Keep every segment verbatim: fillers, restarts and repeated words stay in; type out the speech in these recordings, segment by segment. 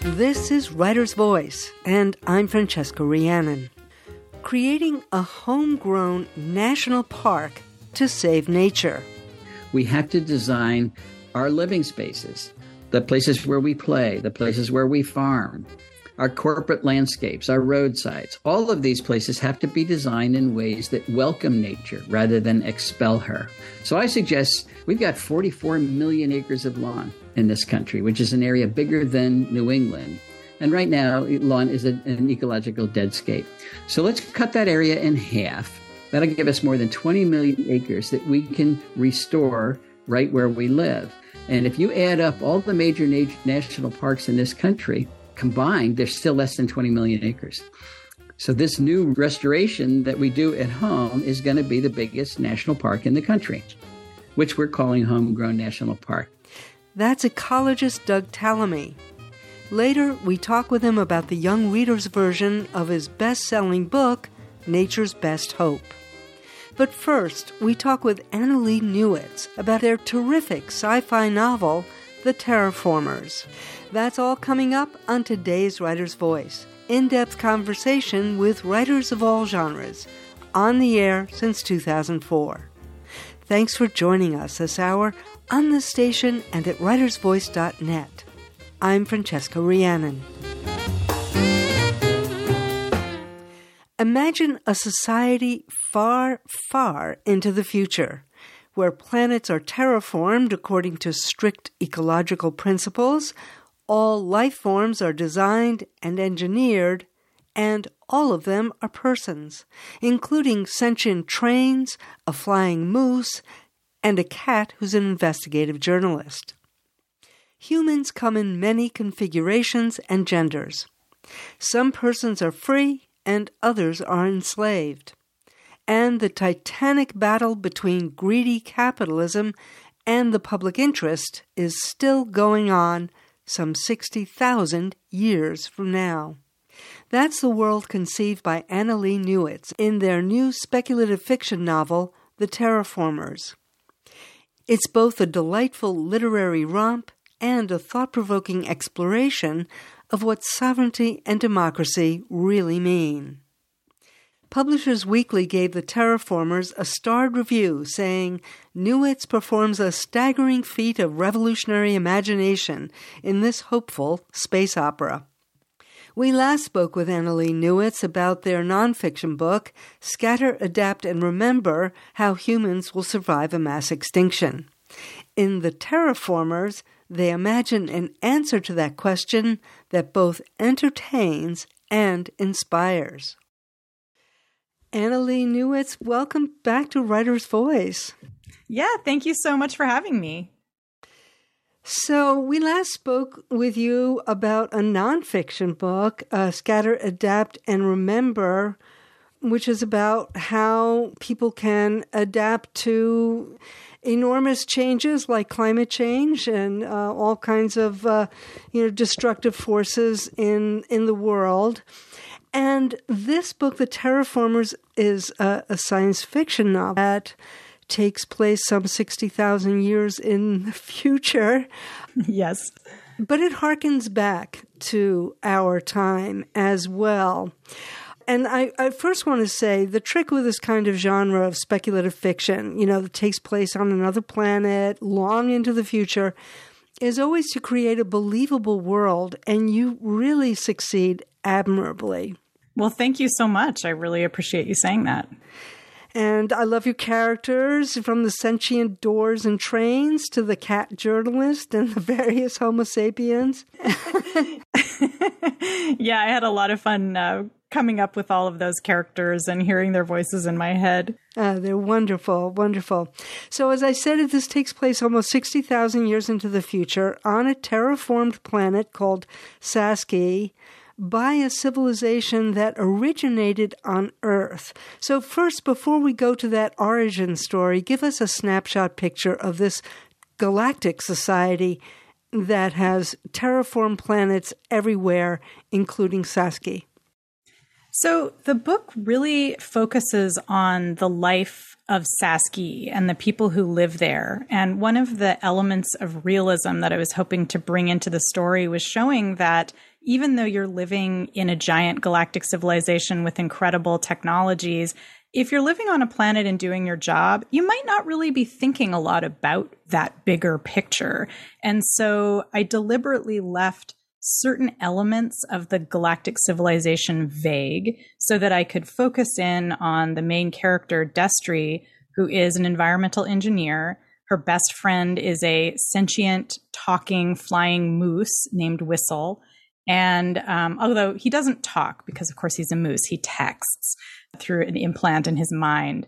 This is Writer's Voice, and I'm Francesca Rhiannon. Creating a homegrown national park to save nature. We have to design our living spaces, the places where we play, the places where we farm, our corporate landscapes, our roadsides. All of these places have to be designed in ways that welcome nature rather than expel her. So I suggest we've got forty-four million acres of lawn in this country, which is an area bigger than New England. And right now, lawn is a, an ecological deadscape. So let's cut that area in half. That'll give us more than twenty million acres that we can restore right where we live. And if you add up all the major na- national parks in this country, combined, there's still less than twenty million acres. So this new restoration that we do at home is going to be the biggest national park in the country, which we're calling Homegrown National Park. That's ecologist Doug Tallamy. Later, we talk with him about the young reader's version of his best-selling book, Nature's Best Hope. But first, we talk with Annalee Newitz about their terrific sci-fi novel, The Terraformers. That's all coming up on today's Writer's Voice. In-depth conversation with writers of all genres, on the air since two thousand four. Thanks for joining us this hour on the station and at writers voice dot net. I'm Francesca Rhiannon. Imagine a society far, far into the future, where planets are terraformed according to strict ecological principles, all life forms are designed and engineered, and all of them are persons, including sentient trains, a flying moose, and a cat who's an investigative journalist. Humans come in many configurations and genders. Some persons are free and others are enslaved. And the titanic battle between greedy capitalism and the public interest is still going on some sixty thousand years from now. That's the world conceived by Annalee Newitz in their new speculative fiction novel, The Terraformers. It's both a delightful literary romp and a thought-provoking exploration of what sovereignty and democracy really mean. Publishers Weekly gave The Terraformers a starred review, saying, Newitz performs a staggering feat of revolutionary imagination in this hopeful space opera. We last spoke with Annalee Newitz about their nonfiction book, Scatter, Adapt, and Remember, How Humans Will Survive a Mass Extinction. In The Terraformers, they imagine an answer to that question that both entertains and inspires. Annalee Newitz, welcome back to Writer's Voice. Yeah, thank you so much for having me. So we last spoke with you about a nonfiction book, uh, Scatter, Adapt, and Remember, which is about how people can adapt to enormous changes like climate change and uh, all kinds of uh, you know destructive forces in in the world. And this book, The Terraformers, is a, a science fiction novel that takes place some sixty thousand years in the future. Yes. But it harkens back to our time as well. And I, I first want to say the trick with this kind of genre of speculative fiction, you know, that takes place on another planet, long into the future, is always to create a believable world, and you really succeed admirably. Well, thank you so much. I really appreciate you saying that. And I love your characters, from the sentient doors and trains to the cat journalist and the various Homo sapiens. Yeah, I had a lot of fun uh, coming up with all of those characters and hearing their voices in my head. Uh, they're wonderful, wonderful. So as I said, this takes place almost sixty thousand years into the future on a terraformed planet called Sasky, by a civilization that originated on Earth. So first, before we go to that origin story, give us a snapshot picture of this galactic society that has terraformed planets everywhere, including Sasky. So the book really focuses on the life of Sasky and the people who live there. And one of the elements of realism that I was hoping to bring into the story was showing that even though you're living in a giant galactic civilization with incredible technologies, if you're living on a planet and doing your job, you might not really be thinking a lot about that bigger picture. And so I deliberately left certain elements of the galactic civilization vague so that I could focus in on the main character, Destry, who is an environmental engineer. Her best friend is a sentient, talking, flying moose named Whistle. And um, although he doesn't talk, because of course he's a moose, he texts through an implant in his mind.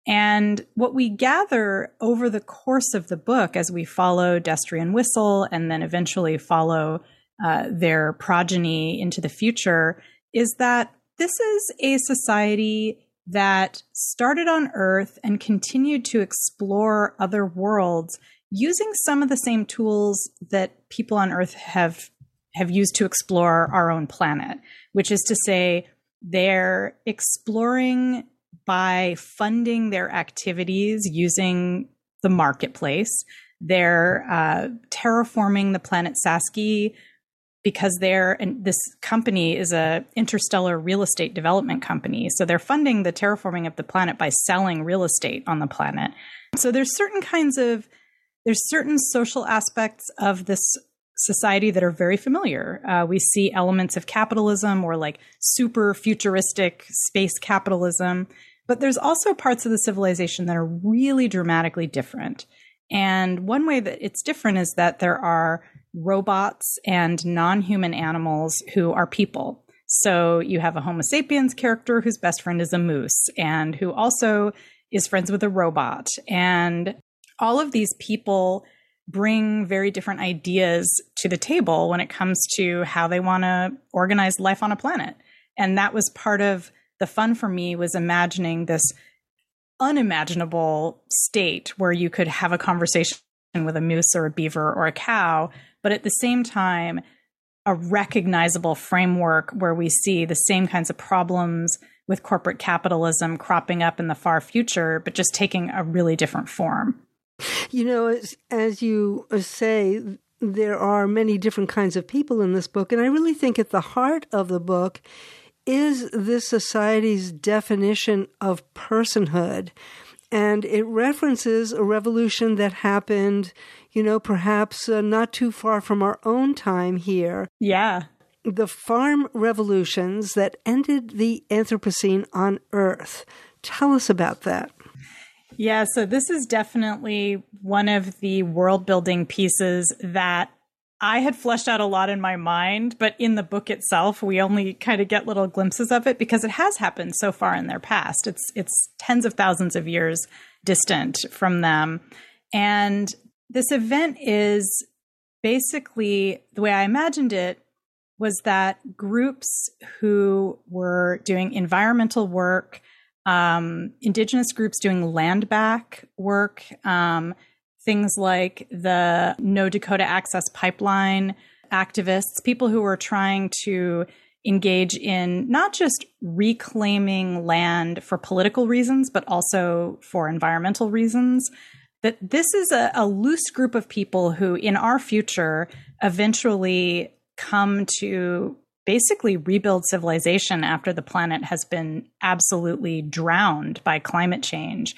And what we gather over the course of the book, as we follow Destry and Whistle, and then eventually follow uh, their progeny into the future, is that this is a society that started on Earth and continued to explore other worlds using some of the same tools that people on Earth have have used to explore our own planet, which is to say they're exploring by funding their activities using the marketplace. They're uh, terraforming the planet Saskia because they're, and this company is a interstellar real estate development company. So they're funding the terraforming of the planet by selling real estate on the planet. So there's certain kinds of, there's certain social aspects of this society that are very familiar. Uh, we see elements of capitalism or like super futuristic space capitalism, but there's also parts of the civilization that are really dramatically different. And one way that it's different is that there are robots and non-human animals who are people. So you have a Homo sapiens character whose best friend is a moose and who also is friends with a robot. And all of these people bring very different ideas to the table when it comes to how they want to organize life on a planet. And that was part of the fun for me, was imagining this unimaginable state where you could have a conversation with a moose or a beaver or a cow, but at the same time, a recognizable framework where we see the same kinds of problems with corporate capitalism cropping up in the far future, but just taking a really different form. You know, as, as you say, there are many different kinds of people in this book, and I really think at the heart of the book is this society's definition of personhood. And it references a revolution that happened, you know, perhaps uh, not too far from our own time here. Yeah. The farm revolutions that ended the Anthropocene on Earth. Tell us about that. Yeah, so this is definitely one of the world building pieces that I had fleshed out a lot in my mind, but in the book itself, we only kind of get little glimpses of it because it has happened so far in their past. It's it's tens of thousands of years distant from them. And this event is basically, the way I imagined it, was that groups who were doing environmental work, um, indigenous groups doing land back work, um, things like the No Dakota Access Pipeline activists, people who were trying to engage in not just reclaiming land for political reasons, but also for environmental reasons, that this is a, a loose group of people who in our future eventually come to basically rebuild civilization after the planet has been absolutely drowned by climate change.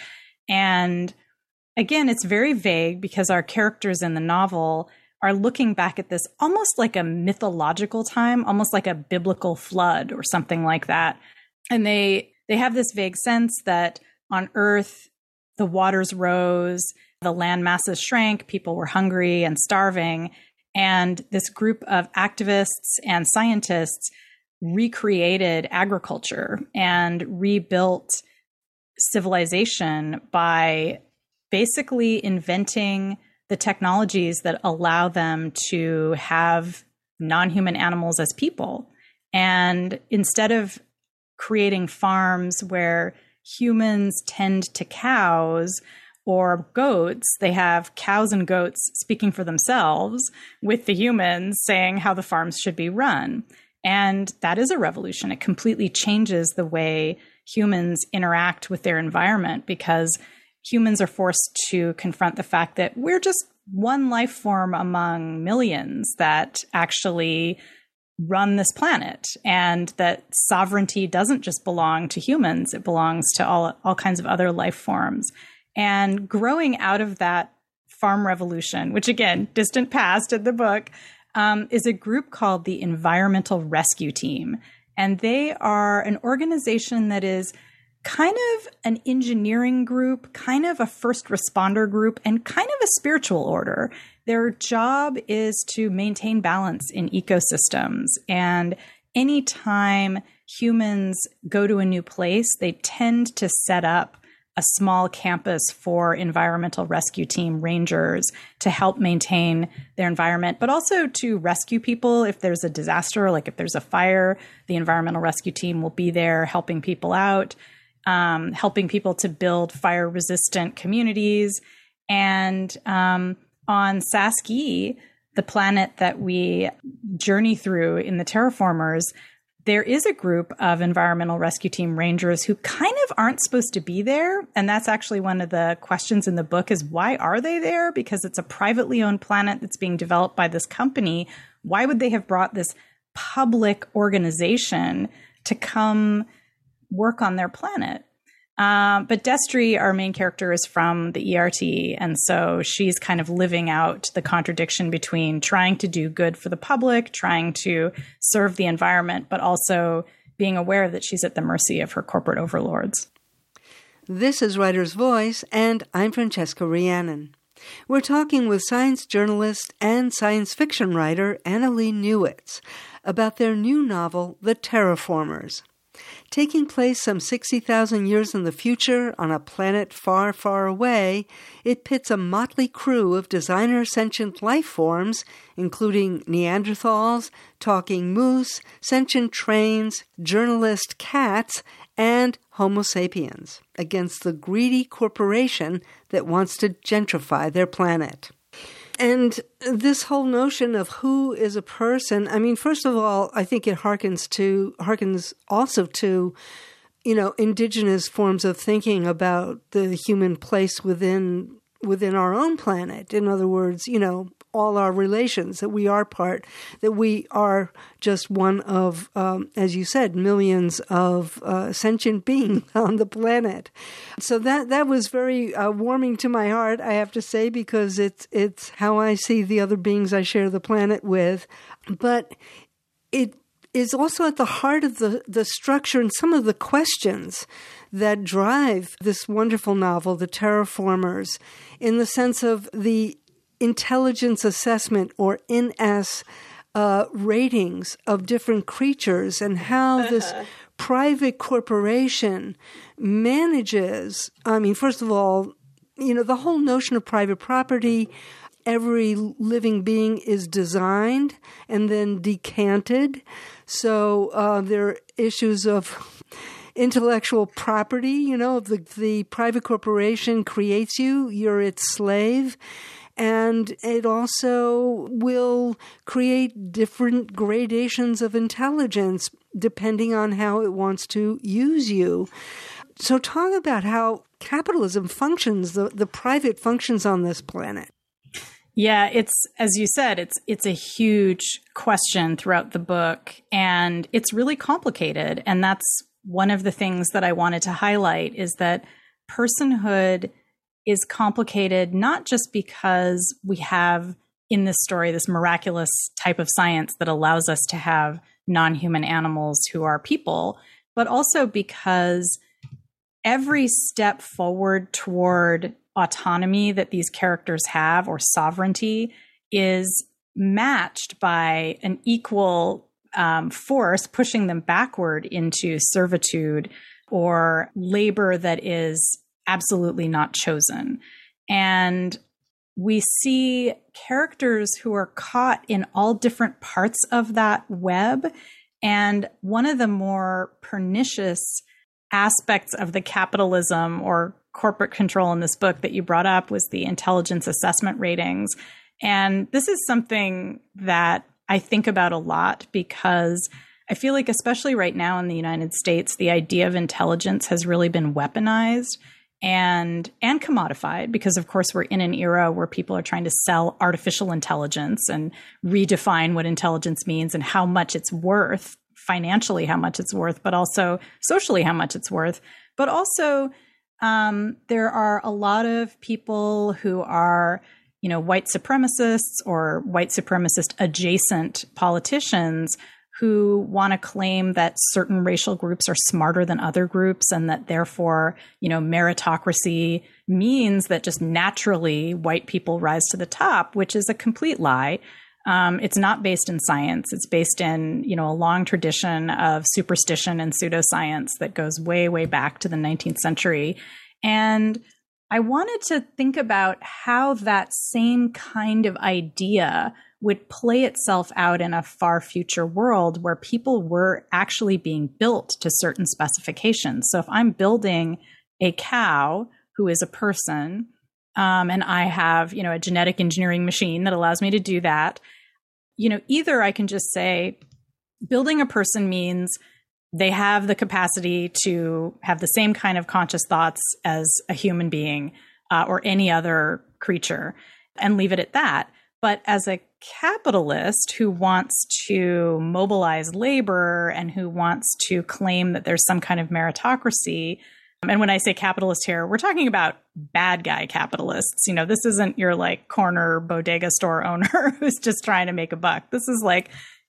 And again, it's very vague because our characters in the novel are looking back at this almost like a mythological time, almost like a biblical flood or something like that. And they they have this vague sense that on Earth, the waters rose, the land masses shrank, people were hungry and starving. And this group of activists and scientists recreated agriculture and rebuilt civilization by basically inventing the technologies that allow them to have non-human animals as people. And instead of creating farms where humans tend to cows or goats, they have cows and goats speaking for themselves with the humans saying how the farms should be run. And that is a revolution. It completely changes the way humans interact with their environment because humans are forced to confront the fact that we're just one life form among millions that actually run this planet, and that sovereignty doesn't just belong to humans, it belongs to all, all kinds of other life forms. And growing out of that farm revolution, which again, distant past in the book, um, is a group called the Environmental Rescue Team. And they are an organization that is kind of an engineering group, kind of a first responder group, and kind of a spiritual order. Their job is to maintain balance in ecosystems. And anytime humans go to a new place, they tend to set up a small campus for environmental rescue team rangers to help maintain their environment, but also to rescue people if there's a disaster, like if there's a fire, the environmental rescue team will be there helping people out, um, helping people to build fire-resistant communities. And um, on Saskia, the planet that we journey through in the Terraformers, there is a group of environmental rescue team rangers who kind of aren't supposed to be there. And that's actually one of the questions in the book is, why are they there? Because it's a privately owned planet that's being developed by this company. Why would they have brought this public organization to come work on their planet? Um, but Destry, our main character, is from the E R T. And so she's kind of living out the contradiction between trying to do good for the public, trying to serve the environment, but also being aware that she's at the mercy of her corporate overlords. This is Writer's Voice, and I'm Francesca Rhiannon. We're talking with science journalist and science fiction writer Annalee Newitz about their new novel, The Terraformers. Taking place some sixty thousand years in the future on a planet far, far away, it pits a motley crew of designer sentient life forms, including Neanderthals, talking moose, sentient trains, journalist cats, and Homo sapiens, against the greedy corporation that wants to gentrify their planet. And this whole notion of who is a person, I mean, first of all, I think it harkens to, harkens also to, you know, indigenous forms of thinking about the human place within within our own planet. In other words, you know, all our relations, that we are part, that we are just one of, um, as you said, millions of uh, sentient beings on the planet. So that that was very uh, warming to my heart, I have to say, because it's it's how I see the other beings I share the planet with. But it is also at the heart of the, the structure and some of the questions that drive this wonderful novel, The Terraformers, in the sense of the intelligence assessment, or N S uh, ratings of different creatures, and how this private corporation manages, I mean, first of all, you know, the whole notion of private property. Every living being is designed and then decanted. So uh, there are issues of intellectual property, you know, if the, the private corporation creates you, you're its slave. And it also will create different gradations of intelligence depending on how it wants to use you. So talk about how capitalism functions, the, the private functions on this planet. Yeah, it's, as you said, it's it's a huge question throughout the book, and it's really complicated. And that's one of the things that I wanted to highlight, is that personhood is complicated, not just because we have in this story this miraculous type of science that allows us to have non-human animals who are people, but also because every step forward toward autonomy that these characters have, or sovereignty, is matched by an equal um, force pushing them backward into servitude or labor that is absolutely not chosen. And we see characters who are caught in all different parts of that web. And one of the more pernicious aspects of the capitalism or corporate control in this book that you brought up was the intelligence assessment ratings. And this is something that I think about a lot, because I feel like, especially right now in the United States, the idea of intelligence has really been weaponized. and and commodified, because of course we're in an era where people are trying to sell artificial intelligence and redefine what intelligence means and how much it's worth, financially how much it's worth, but also socially how much it's worth. But also um, there are a lot of people who are, you know, white supremacists or white supremacist adjacent politicians who want to claim that certain racial groups are smarter than other groups, and that therefore, you know, meritocracy means that just naturally white people rise to the top, which is a complete lie. Um, it's not based in science. It's based in, you know, a long tradition of superstition and pseudoscience that goes way, way back to the nineteenth century. And I wanted to think about how that same kind of idea would play itself out in a far future world where people were actually being built to certain specifications. So if I'm building a cow who is a person, um, and I have, you know, a genetic engineering machine that allows me to do that, you know, either I can just say building a person means they have the capacity to have the same kind of conscious thoughts as a human being uh, or any other creature, and leave it at that. But as a capitalist who wants to mobilize labor and who wants to claim that there's some kind of meritocracy, and when I say capitalist here, we're talking about bad guy capitalists. You know, this isn't your like corner bodega store owner who's just trying to make a buck. This is like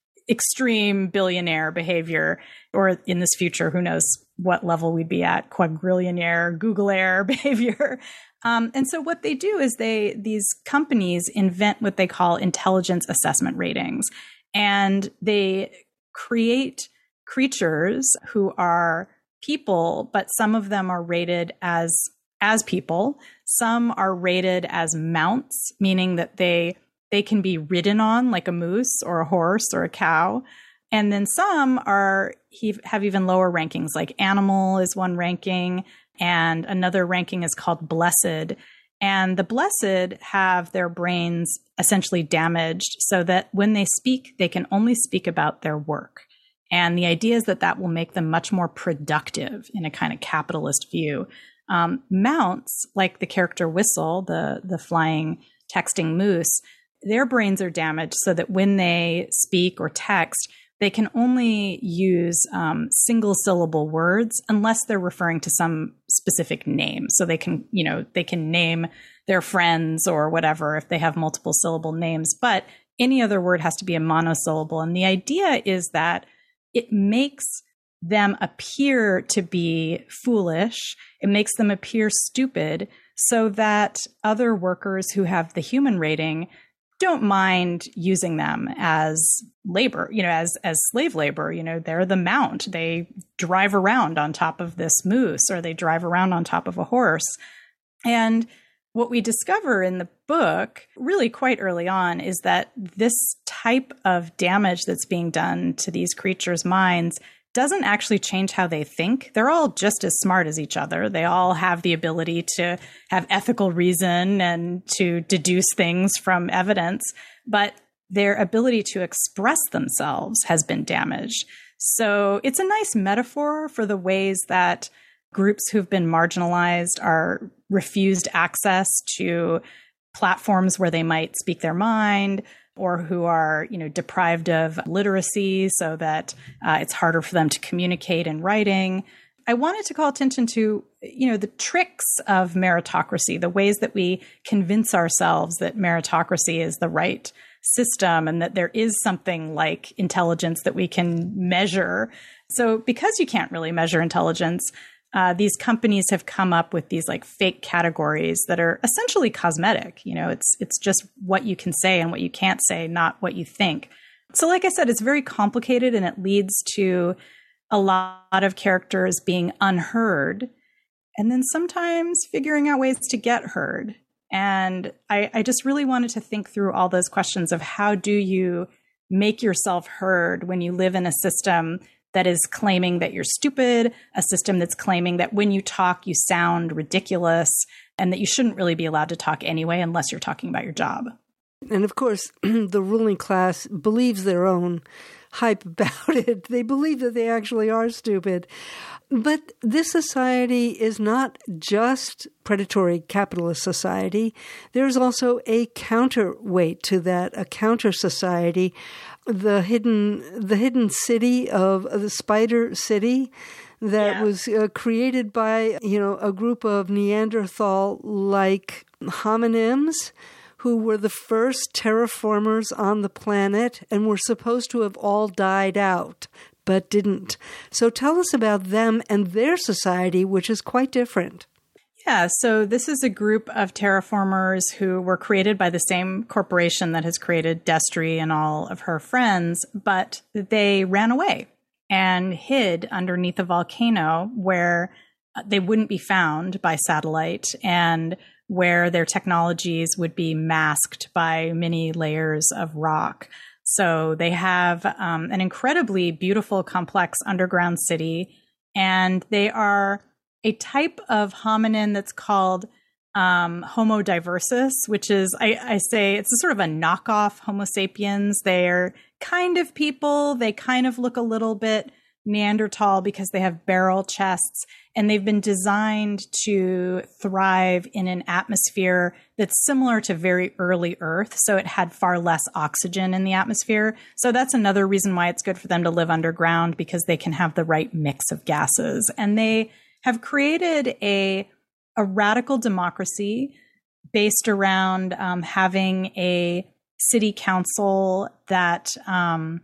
extreme billionaire behavior, or in this future, who knows what level we'd be at, quadrillionaire, Google-aire behavior. Um, and so what they do is they, these companies invent what they call intelligence assessment ratings, and they create creatures who are people, but some of them are rated as, as people. Some are rated as mounts, meaning that they, they can be ridden on like a moose or a horse or a cow. And then some are, have even lower rankings, like animal is one ranking, and another ranking is called blessed. And the blessed have their brains essentially damaged so that when they speak, they can only speak about their work. And the idea is that that will make them much more productive in a kind of capitalist view. Um, mounts, like the character Whistle, the, the flying texting moose, their brains are damaged so that when they speak or text, they can only use um, single syllable words unless they're referring to some specific name. So they can, you know, they can name their friends or whatever if they have multiple syllable names, but any other word has to be a monosyllable. And the idea is that it makes them appear to be foolish. It makes them appear stupid so that other workers who have the human rating don't mind using them as labor, you know, as, as slave labor. You know, they're the mount. They drive around on top of this moose, or they drive around on top of a horse. And what we discover in the book really quite early on is that this type of damage that's being done to these creatures' minds doesn't actually change how they think. They're all just as smart as each other. They all have the ability to have ethical reason and to deduce things from evidence, but their ability to express themselves has been damaged. So it's a nice metaphor for the ways that groups who've been marginalized are refused access to platforms where they might speak their mind, or who are, you know, deprived of literacy so that uh, it's harder for them to communicate in writing. I wanted to call attention to, you know, the tricks of meritocracy, the ways that we convince ourselves that meritocracy is the right system and that there is something like intelligence that we can measure. So because you can't really measure intelligence, Uh, these companies have come up with these like fake categories that are essentially cosmetic. You know, it's it's just what you can say and what you can't say, not what you think. So like I said, it's very complicated, and it leads to a lot of characters being unheard and then sometimes figuring out ways to get heard. And I, I just really wanted to think through all those questions of how do you make yourself heard when you live in a system that is claiming that you're stupid, a system that's claiming that when you talk, you sound ridiculous, and that you shouldn't really be allowed to talk anyway unless you're talking about your job. And of course, the ruling class believes their own hype about it. They believe that they actually are stupid. But this society is not just predatory capitalist society. There's also a counterweight to that, a counter society, the hidden the hidden city of the Spider City that yeah. was uh, created by, you know, a group of Neanderthal-like homonyms who were the first terraformers on the planet and were supposed to have all died out, but didn't. So tell us about them and their society, which is quite different. Yeah, so this is a group of terraformers who were created by the same corporation that has created Destry and all of her friends, but they ran away and hid underneath a volcano where they wouldn't be found by satellite and where their technologies would be masked by many layers of rock. So they have um, an incredibly beautiful, complex underground city, and they are a type of hominin that's called um, Homo diversus, which is, I, I say, it's a sort of a knockoff Homo sapiens. They're kind of people. They kind of look a little bit Neanderthal because they have barrel chests, and they've been designed to thrive in an atmosphere that's similar to very early Earth. So it had far less oxygen in the atmosphere. So that's another reason why it's good for them to live underground, because they can have the right mix of gases. And they have created a, a radical democracy based around um, having a city council that um,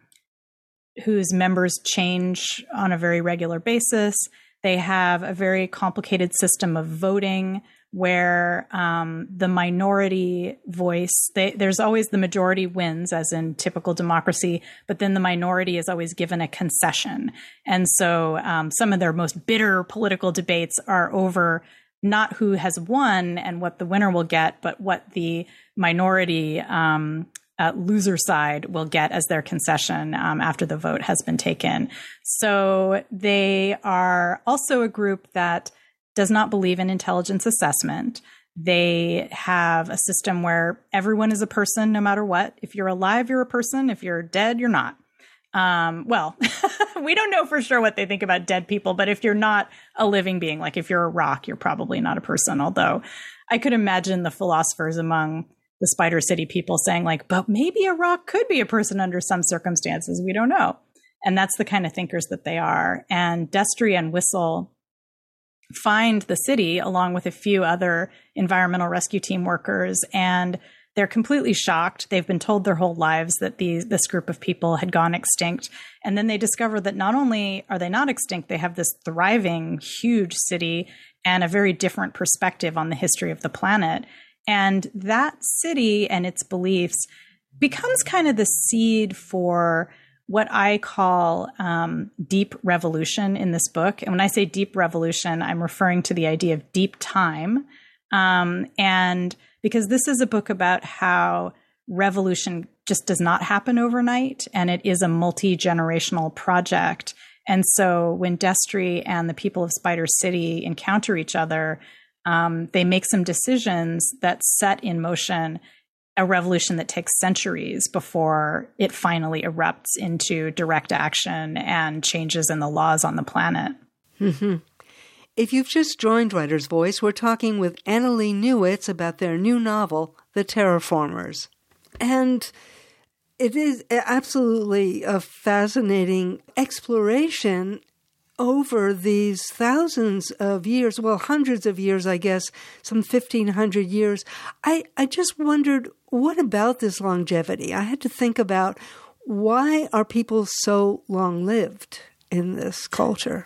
whose members change on a very regular basis. They have a very complicated system of voting where um, the minority voice, they, there's always the majority wins, as in typical democracy, but then the minority is always given a concession. And so um, some of their most bitter political debates are over not who has won and what the winner will get, but what the minority um, Uh, loser side will get as their concession um, after the vote has been taken. So they are also a group that does not believe in intelligence assessment. They have a system where everyone is a person no matter what. If you're alive, you're a person. If you're dead, you're not. Um, well, we don't know for sure what they think about dead people, but if you're not a living being, like if you're a rock, you're probably not a person. Although I could imagine the philosophers among the Spider City people saying like, but maybe a rock could be a person under some circumstances. We don't know. And that's the kind of thinkers that they are. And Destry and Whistle find the city along with a few other environmental rescue team workers, and they're completely shocked. They've been told their whole lives that these, this group of people had gone extinct. And then they discover that not only are they not extinct, they have this thriving, huge city and a very different perspective on the history of the planet. And that city and its beliefs becomes kind of the seed for what I call um, deep revolution in this book. And when I say deep revolution, I'm referring to the idea of deep time. Um, and because this is a book about how revolution just does not happen overnight, and it is a multi-generational project. And so when Destry and the people of Spider City encounter each other, Um, they make some decisions that set in motion a revolution that takes centuries before it finally erupts into direct action and changes in the laws on the planet. Mm-hmm. If you've just joined Writer's Voice, we're talking with Annalee Newitz about their new novel, The Terraformers. And it is absolutely a fascinating exploration over these thousands of years, well, hundreds of years, I guess, some fifteen hundred years. I, I just wondered, what about this longevity? I had to think about, why are people so long-lived in this culture?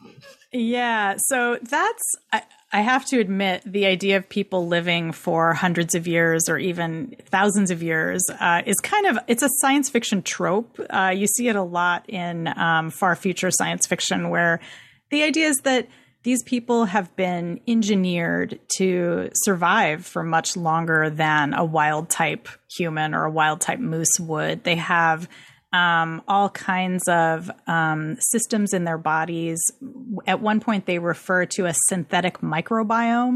Yeah, so that's, I, I have to admit, the idea of people living for hundreds of years or even thousands of years uh, is kind of, it's a science fiction trope. Uh, you see it a lot in um, far future science fiction, where the idea is that these people have been engineered to survive for much longer than a wild type human or a wild type moose would. They have um, all kinds of um, systems in their bodies. At one point, they refer to a synthetic microbiome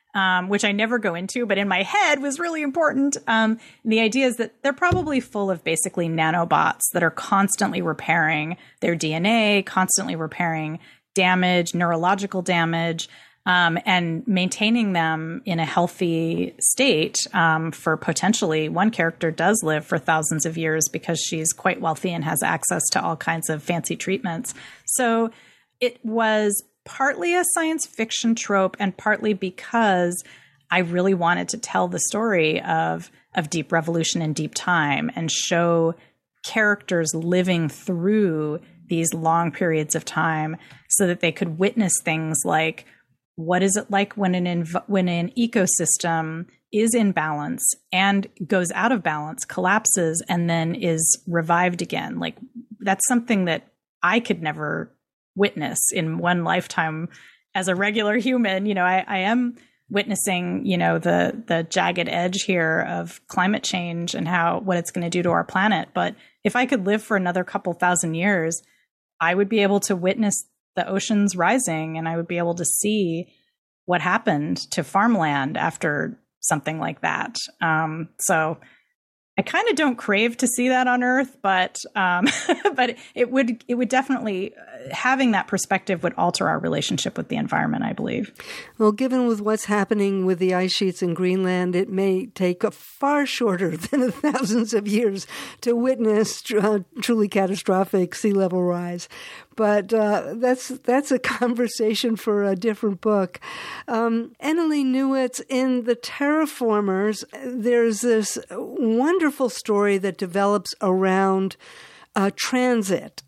um, which I never go into, but in my head was really important. Um, and the idea is that they're probably full of basically nanobots that are constantly repairing their D N A, constantly repairing damage, neurological damage, um, and maintaining them in a healthy state um, for potentially, one character does live for thousands of years because she's quite wealthy and has access to all kinds of fancy treatments. So it was partly a science fiction trope and partly because I really wanted to tell the story of, of deep revolution in deep time and show characters living through these long periods of time so that they could witness things like, what is it like when an inv- when an ecosystem is in balance and goes out of balance, collapses, and then is revived again? Like, that's something that I could never witness in one lifetime as a regular human. You know, I, I am witnessing, you know, the the jagged edge here of climate change and how what it's going to do to our planet. But if I could live for another couple thousand years, I would be able to witness the oceans rising, and I would be able to see what happened to farmland after something like that. Um, so I kind of don't crave to see that on Earth, but um, but it would it would definitely, having that perspective would alter our relationship with the environment, I believe. Well, given with what's happening with the ice sheets in Greenland, it may take a far shorter than thousands of years to witness uh, truly catastrophic sea level rise. But uh, that's that's a conversation for a different book. Um, Annalee Newitz, in The Terraformers, there's this wonderful story that develops around uh, transit.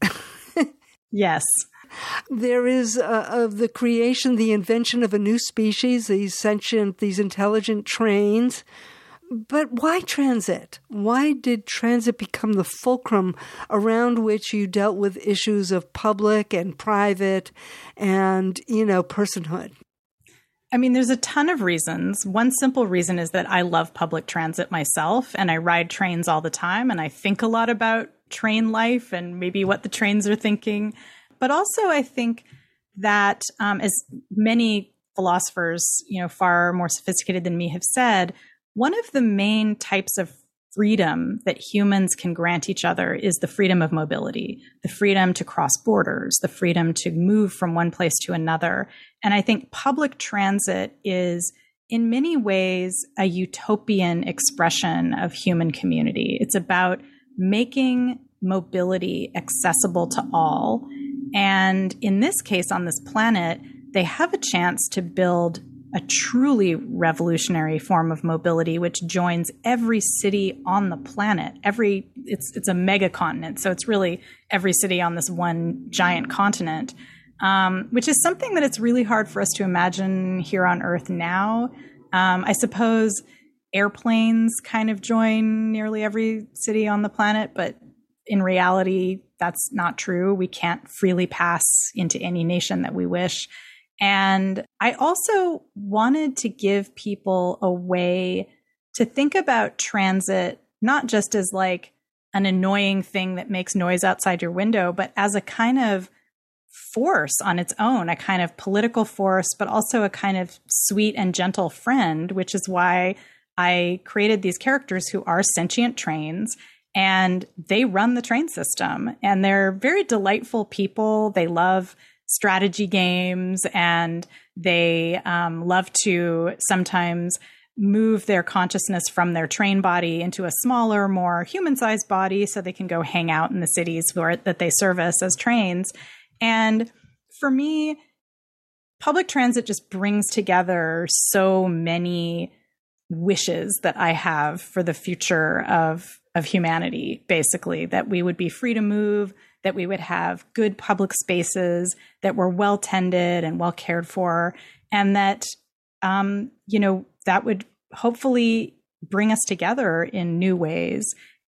Yes. There is uh, of the creation, the invention of a new species, these sentient, these intelligent trains. But why transit? Why did transit become the fulcrum around which you dealt with issues of public and private and, you know, personhood? I mean, there's a ton of reasons. One simple reason is that I love public transit myself, and I ride trains all the time, and I think a lot about train life and maybe what the trains are thinking. But also, I think that um, as many philosophers, you know, far more sophisticated than me have said, one of the main types of freedom that humans can grant each other is the freedom of mobility, the freedom to cross borders, the freedom to move from one place to another. And I think public transit is, in many ways, a utopian expression of human community. It's about making mobility accessible to all. And in this case, on this planet, they have a chance to build a truly revolutionary form of mobility, which joins every city on the planet. Every it's it's a mega continent, so it's really every city on this one giant continent, um, which is something that it's really hard for us to imagine here on Earth now. Um, I suppose airplanes kind of join nearly every city on the planet, but in reality, that's not true. We can't freely pass into any nation that we wish. And I also wanted to give people a way to think about transit, not just as like an annoying thing that makes noise outside your window, but as a kind of force on its own, a kind of political force, but also a kind of sweet and gentle friend, which is why I created these characters who are sentient trains, and they run the train system. And they're very delightful people. They love strategy games, and they um, love to sometimes move their consciousness from their train body into a smaller, more human-sized body so they can go hang out in the cities where, that they service as trains. And for me, public transit just brings together so many wishes that I have for the future of, of humanity, basically, that we would be free to move, that we would have good public spaces that were well tended and well cared for, and that, um, you know, that would hopefully bring us together in new ways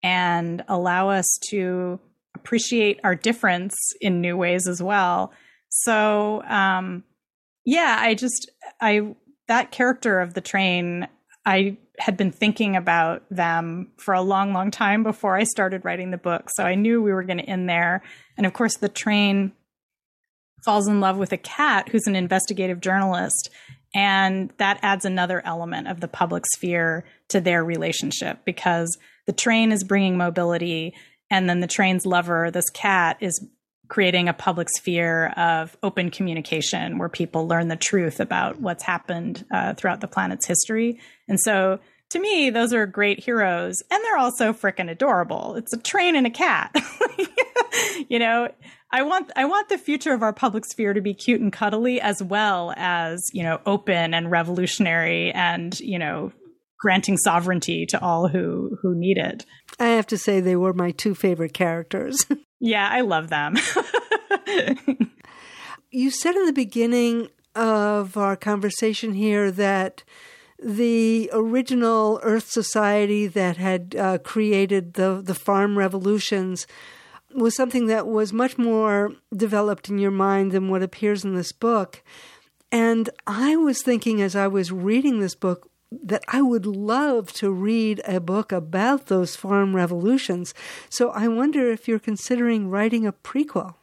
and allow us to appreciate our difference in new ways as well. So, um, yeah, I just, I, that character of the train, I had been thinking about them for a long, long time before I started writing the book. So I knew we were going to end there. And of course, the train falls in love with a cat who's an investigative journalist. And that adds another element of the public sphere to their relationship, because the train is bringing mobility, and then the train's lover, this cat, is creating a public sphere of open communication where people learn the truth about what's happened uh, throughout the planet's history. And so to me, those are great heroes, and they're also frickin' adorable. It's a train and a cat. You know, I want I want the future of our public sphere to be cute and cuddly, as well as, you know, open and revolutionary and, you know, granting sovereignty to all who who need it. I have to say they were my two favorite characters. Yeah, I love them. You said in the beginning of our conversation here that the original Earth Society that had uh, created the, the farm revolutions was something that was much more developed in your mind than what appears in this book. And I was thinking as I was reading this book that I would love to read a book about those farm revolutions. So I wonder if you're considering writing a prequel.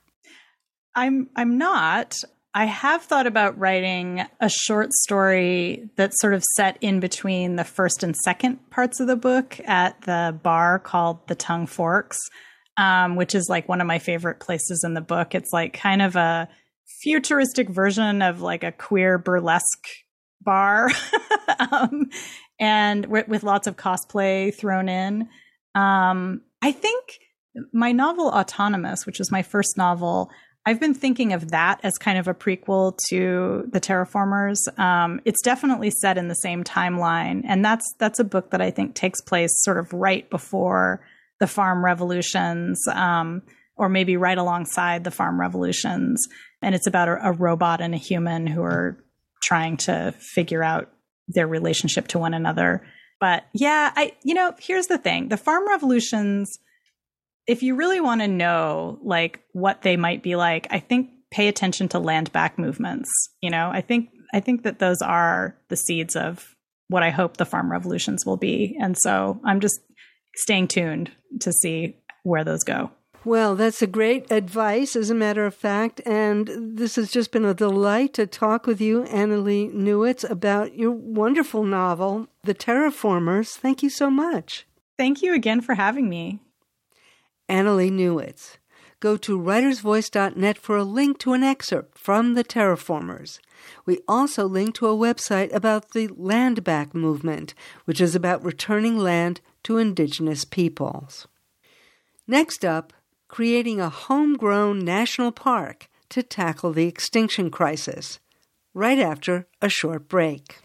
I'm I'm not. I have thought about writing a short story that's sort of set in between the first and second parts of the book at the bar called The Tongue Forks, um, which is like one of my favorite places in the book. It's like kind of a futuristic version of like a queer burlesque bar, um, and with, with lots of cosplay thrown in. Um, I think my novel Autonomous, which was my first novel, I've been thinking of that as kind of a prequel to The Terraformers. Um, it's definitely set in the same timeline, and that's that's a book that I think takes place sort of right before the farm revolutions, um, or maybe right alongside the farm revolutions. And it's about a, a robot and a human who are trying to figure out their relationship to one another. But yeah, I you know, here's the thing. The farm revolutions, if you really want to know like what they might be like, I think pay attention to land back movements. You know, I think I think that those are the seeds of what I hope the farm revolutions will be. And so I'm just staying tuned to see where those go. Well, that's a great advice, as a matter of fact. And this has just been a delight to talk with you, Annalee Newitz, about your wonderful novel, The Terraformers. Thank you so much. Thank you again for having me. Annalee Newitz. Go to writers voice dot net for a link to an excerpt from The Terraformers. We also link to a website about the Land Back movement, which is about returning land to indigenous peoples. Next up, creating a homegrown national park to tackle the extinction crisis, right after a short break.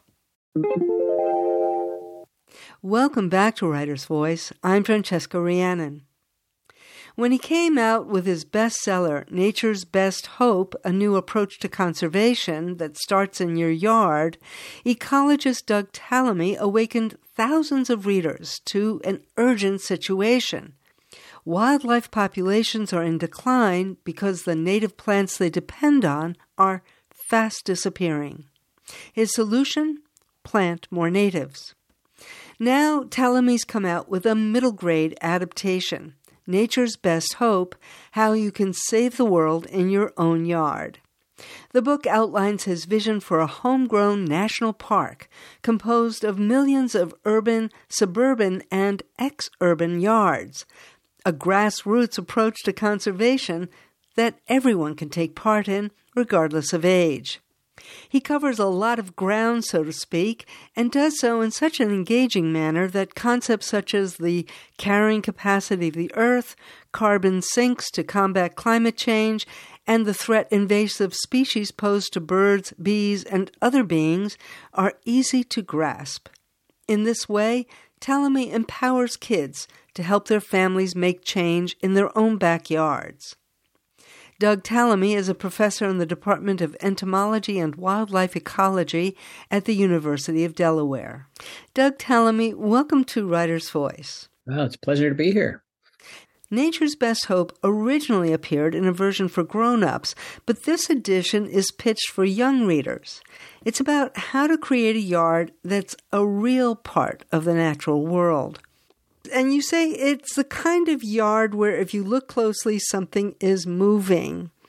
Welcome back to Writer's Voice. I'm Francesca Rhiannon. When he came out with his bestseller, Nature's Best Hope, A New Approach to Conservation That Starts in Your Yard, ecologist Doug Tallamy awakened thousands of readers to an urgent situation. Wildlife populations are in decline because the native plants they depend on are fast disappearing. His solution? Plant more natives. Now, Tallamy's come out with a middle-grade adaptation, Nature's Best Hope, How You Can Save the World in Your Own Yard. The book outlines his vision for a homegrown national park composed of millions of urban, suburban, and ex-urban yards, a grassroots approach to conservation that everyone can take part in, regardless of age. He covers a lot of ground, so to speak, and does so in such an engaging manner that concepts such as the carrying capacity of the earth, carbon sinks to combat climate change, and the threat invasive species pose to birds, bees, and other beings are easy to grasp. In this way, Tallamy empowers kids to help their families make change in their own backyards. Doug Tallamy is a professor in the Department of Entomology and Wildlife Ecology at the University of Delaware. Doug Tallamy, welcome to Writer's Voice. Well, it's a pleasure to be here. Nature's Best Hope originally appeared in a version for grown-ups, but this edition is pitched for young readers. It's about how to create a yard that's a real part of the natural world. And you say it's the kind of yard where if you look closely, something is moving.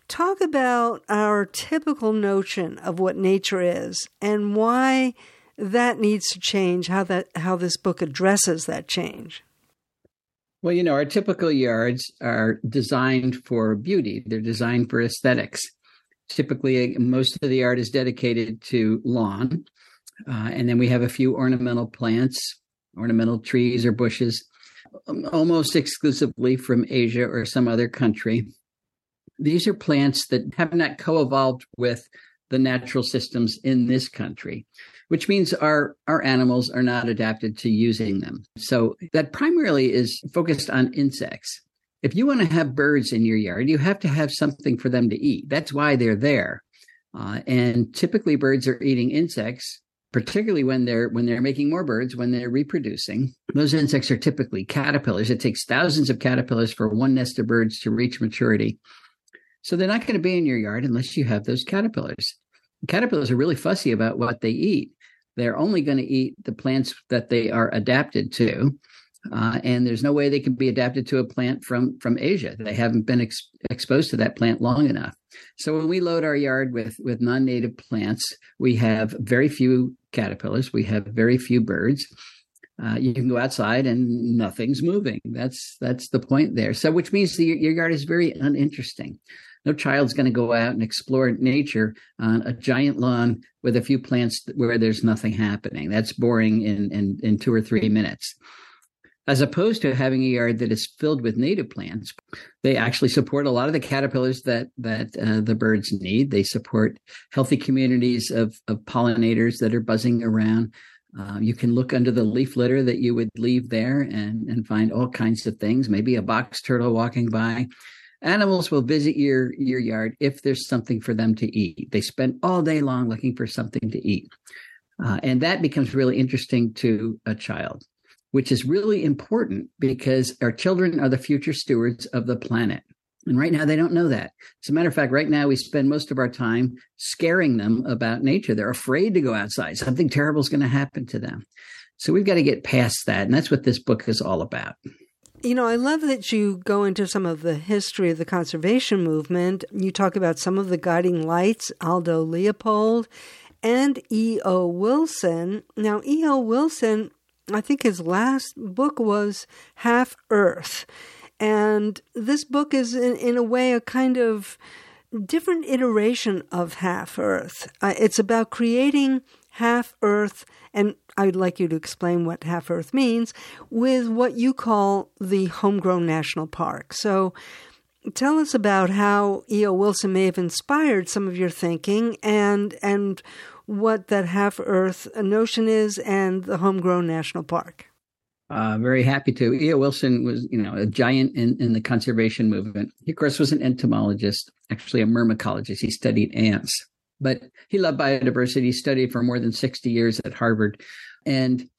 talk about our typical notion of what nature is and why that needs to change, how that how this book addresses that change. Well, you know, our typical yards are designed for beauty. They're designed for aesthetics. Typically, most of the yard is dedicated to lawn. Uh, and then we have a few ornamental plants, ornamental trees or bushes, almost exclusively from Asia or some other country. These are plants that have not co-evolved with the natural systems in this country, which means our, our animals are not adapted to using them. So that primarily is focused on insects. If you want to have birds in your yard, you have to have something for them to eat. That's why they're there. Uh, and typically birds are eating insects, particularly when they're when they're making more birds, when they're reproducing. Those insects are typically caterpillars. It takes thousands of caterpillars for one nest of birds to reach maturity. So they're not going to be in your yard unless you have those caterpillars. Caterpillars are really fussy about what they eat. They're only going to eat the plants that they are adapted to. Uh, and there's no way they can be adapted to a plant from, from Asia. They haven't been ex- exposed to that plant long enough. So when we load our yard with, with non-native plants, we have very few caterpillars. We have very few birds. Uh, you can go outside and nothing's moving. That's that's the point there. So which means the, your yard is very uninteresting. No child's going to go out and explore nature on a giant lawn with a few plants where there's nothing happening. That's boring in, in, in two or three minutes. As opposed to having a yard that is filled with native plants, they actually support a lot of the caterpillars that that uh, the birds need. They support healthy communities of, of pollinators that are buzzing around. Uh, you can look under the leaf litter that you would leave there and, and find all kinds of things, maybe a box turtle walking by. Animals will visit your, your yard if there's something for them to eat. They spend all day long looking for something to eat. Uh, and that becomes really interesting to a child, which is really important because our children are the future stewards of the planet. And right now, they don't know that. As a matter of fact, right now, we spend most of our time scaring them about nature. They're afraid to go outside. Something terrible is going to happen to them. So we've got to get past that. And that's what this book is all about. You know, I love that you go into some of the history of the conservation movement. You talk about some of the guiding lights, Aldo Leopold and E O. Wilson. Now, E O. Wilson, I think his last book was Half Earth. And this book is, in, in a way, a kind of different iteration of Half Earth. Uh, it's about creating Half Earth, and I'd like you to explain what Half Earth means, with what you call the Homegrown National Park. So tell us about how E O. Wilson may have inspired some of your thinking and and what that Half Earth notion is and the Homegrown National Park. Uh, very happy to. E O. Wilson was, you know, a giant in, in the conservation movement. He, of course, was an entomologist, actually a myrmecologist. He studied ants, but he loved biodiversity. He studied for more than sixty years at Harvard. And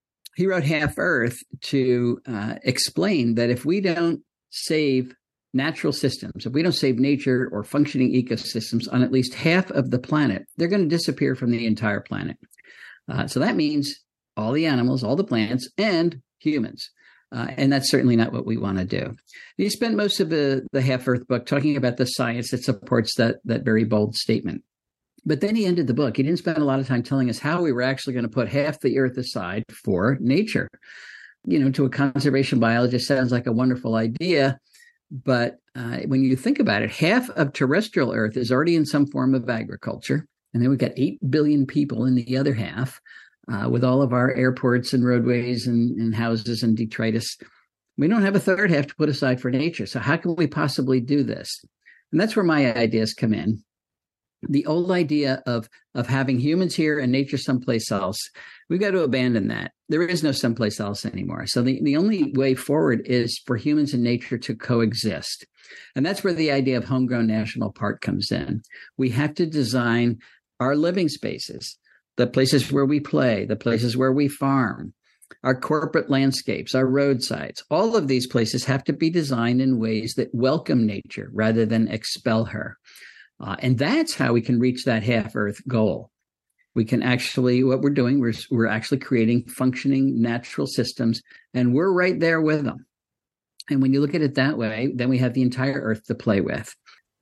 he wrote Half Earth to uh, explain that if we don't save natural systems, if we don't save nature or functioning ecosystems on at least half of the planet, they're going to disappear from the entire planet. Uh, so that means all the animals, all the plants, and humans. Uh, and that's certainly not what we want to do. He spent most of the, the Half Earth book talking about the science that supports that, that very bold statement. But then he ended the book. He didn't spend a lot of time telling us how we were actually going to put half the earth aside for nature. You know, to a conservation biologist, sounds like a wonderful idea. But uh, when you think about it, half of terrestrial Earth is already in some form of agriculture. And then we've got eight billion people in the other half. Uh, with all of our airports and roadways and, and houses and detritus, we don't have a third half to put aside for nature. So how can we possibly do this? And that's where my ideas come in. The old idea of, of having humans here and nature someplace else, we've got to abandon that. There is no someplace else anymore. So the, the only way forward is for humans and nature to coexist. And that's where the idea of Homegrown National Park comes in. We have to design our living spaces, the places where we play, the places where we farm, our corporate landscapes, our roadsides. All of these places have to be designed in ways that welcome nature rather than expel her. Uh, and that's how we can reach that half Earth goal. We can actually, what we're doing, we're, we're actually creating functioning natural systems, and we're right there with them. And when you look at it that way, then we have the entire Earth to play with.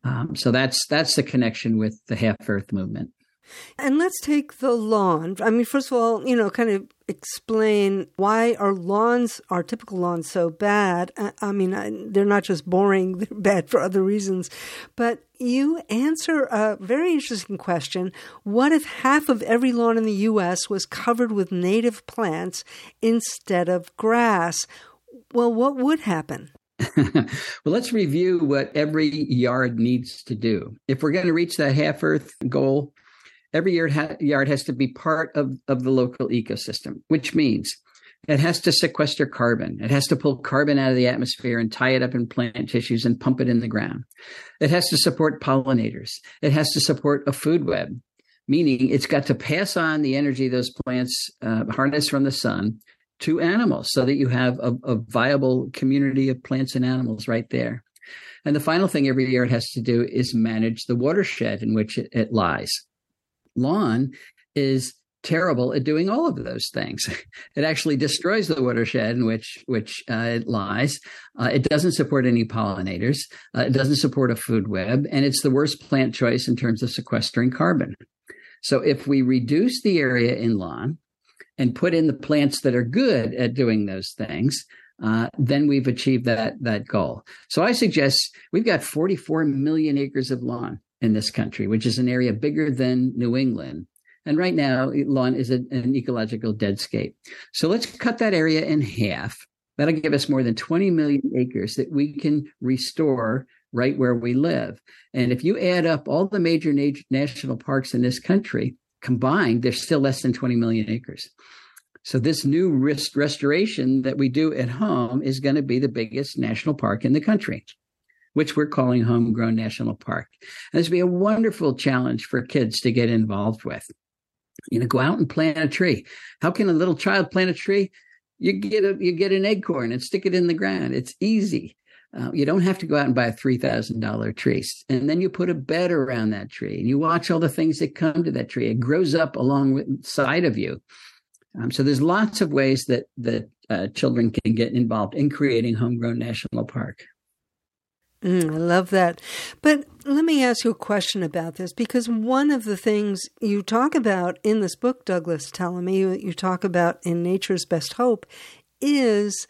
Um, so that's that's the connection with the Half Earth movement. And let's take the lawn. I mean, first of all, you know, kind of explain why our lawns, our typical lawns, so bad. I, I mean, I, they're not just boring, they're bad for other reasons. But you answer a very interesting question. What if half of every lawn in the U S was covered with native plants instead of grass? Well, what would happen? Well, let's review what every yard needs to do. If we're going to reach that half Earth goal, every yard, ha- yard has to be part of, of the local ecosystem, which means it has to sequester carbon. It has to pull carbon out of the atmosphere and tie it up in plant tissues and pump it in the ground. It has to support pollinators. It has to support a food web, meaning it's got to pass on the energy those plants uh, harness from the sun to animals so that you have a, a viable community of plants and animals right there. And the final thing every yard has to do is manage the watershed in which it, it lies. Lawn is terrible at doing all of those things. It actually destroys the watershed in which which uh, it lies. Uh, it doesn't support any pollinators. Uh, it doesn't support a food web, and it's the worst plant choice in terms of sequestering carbon. So if we reduce the area in lawn and put in the plants that are good at doing those things, uh, then we've achieved that that goal. So I suggest we've got forty-four million acres of lawn in this country, which is an area bigger than New England. And right now, lawn is a, an ecological deadscape. So let's cut that area in half. That'll give us more than twenty million acres that we can restore right where we live. And if you add up all the major nat- national parks in this country combined, there's still less than twenty million acres. So this new rest- restoration that we do at home is going to be the biggest national park in the country, which we're calling Homegrown National Park. And this will be a wonderful challenge for kids to get involved with. You know, go out and plant a tree. How can a little child plant a tree? You get a you get an acorn and stick it in the ground. It's easy. Uh, you don't have to go out and buy a three thousand dollars tree. And then you put a bed around that tree and you watch all the things that come to that tree. It grows up alongside of you. Um, so there's lots of ways that, that uh, children can get involved in creating Homegrown National Park. Mm, I love that. But let me ask you a question about this, because one of the things you talk about in this book, Douglas Tallamy, you talk about in Nature's Best Hope, is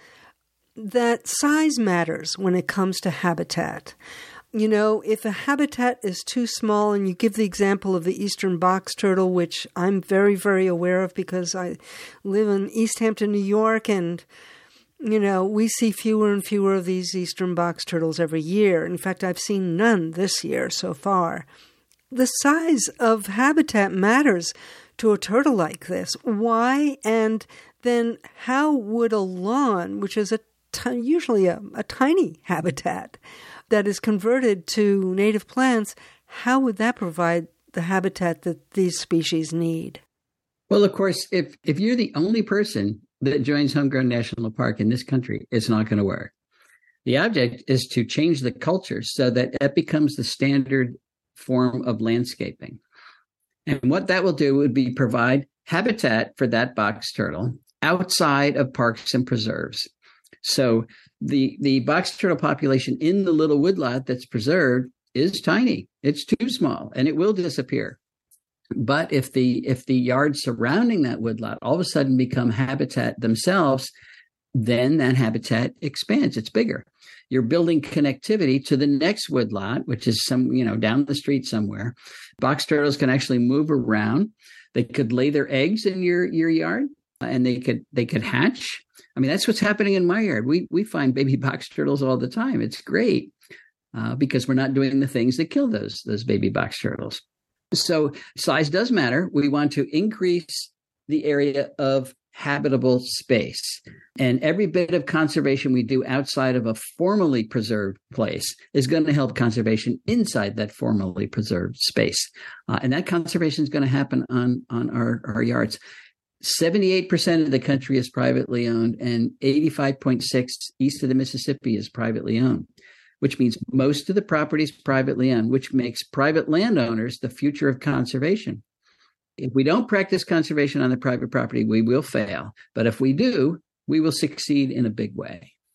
that size matters when it comes to habitat. You know, if a habitat is too small, and you give the example of the eastern box turtle, which I'm very, very aware of because I live in East Hampton, New York, and you know, we see fewer and fewer of these eastern box turtles every year. In fact, I've seen none this year so far. The size of habitat matters to a turtle like this. Why? And then how would a lawn, which is a t- usually a, a tiny habitat that is converted to native plants, how would that provide the habitat that these species need? Well, of course, if if you're the only person that joins Homegrown National Park in this country, it's not going to work. The object is to change the culture so that it becomes the standard form of landscaping. And what that will do would be provide habitat for that box turtle outside of parks and preserves. So the, the box turtle population in the little woodlot that's preserved is tiny. It's too small, and it will disappear. But if the if the yards surrounding that woodlot all of a sudden become habitat themselves, then that habitat expands. It's bigger. You're building connectivity to the next woodlot, which is some, you know, down the street somewhere. Box turtles can actually move around. They could lay their eggs in your, your yard, and they could they could hatch. I mean, that's what's happening in my yard. We we find baby box turtles all the time. It's great uh, because we're not doing the things that kill those those baby box turtles. So size does matter. We want to increase the area of habitable space. And every bit of conservation we do outside of a formally preserved place is going to help conservation inside that formally preserved space. Uh, and that conservation is going to happen on, on our, our yards. seventy-eight percent of the country is privately owned, and eighty-five point six east of the Mississippi is privately owned, which means most of the property is privately owned, which makes private landowners the future of conservation. If we don't practice conservation on the private property, we will fail. But if we do, we will succeed in a big way.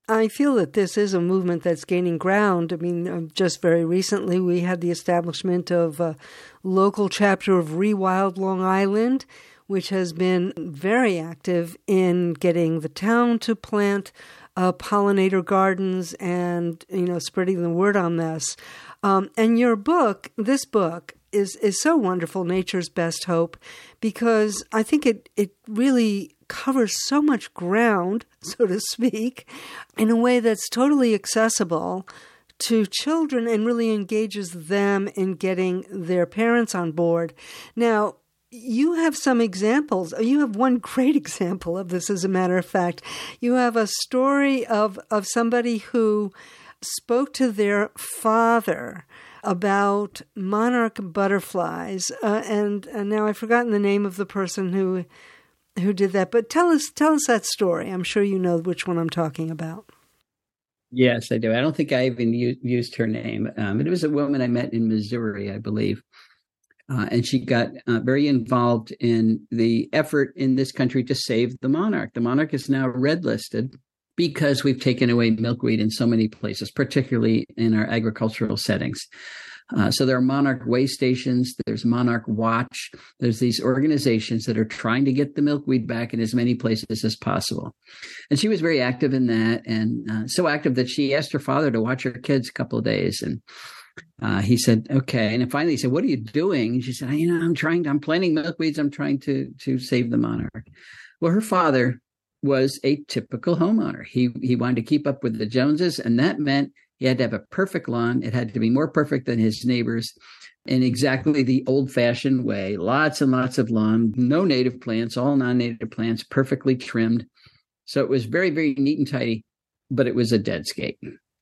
I feel that this is a movement that's gaining ground. I mean, uh, just very recently we had the establishment of a local chapter of Rewild Long Island, which has been very active in getting the town to plant uh, pollinator gardens and, you know, spreading the word on this. Um, and your book, this book, is is so wonderful, Nature's Best Hope, because I think it, it really covers so much ground, so to speak, in a way that's totally accessible to children and really engages them in getting their parents on board. Now, you have some examples. You have one great example of this, as a matter of fact. You have a story of, of somebody who spoke to their father about monarch butterflies, uh, and, and now I've forgotten the name of the person who who did that. But tell us tell us that story. I'm sure you know which one I'm talking about. Yes, I do. I don't think I even u- used her name. Um, it was a woman I met in Missouri, I believe. Uh, and she got uh, very involved in the effort in this country to save the monarch. The monarch is now red listed because we've taken away milkweed in so many places, particularly in our agricultural settings. Uh, so there are monarch way stations. There's Monarch Watch. There's these organizations that are trying to get the milkweed back in as many places as possible. And she was very active in that, and uh, so active that she asked her father to watch her kids a couple of days. And uh, he said, okay. And then finally he said, what are you doing? And she said, you know, I'm trying to, I'm planting milkweeds. I'm trying to, to save the monarch. Well, her father was a typical homeowner. He, he wanted to keep up with the Joneses, and that meant he had to have a perfect lawn. It had to be more perfect than his neighbors in exactly the old-fashioned way. Lots and lots of lawn, no native plants, all non-native plants, perfectly trimmed. So it was very, very neat and tidy, but it was a deadscape.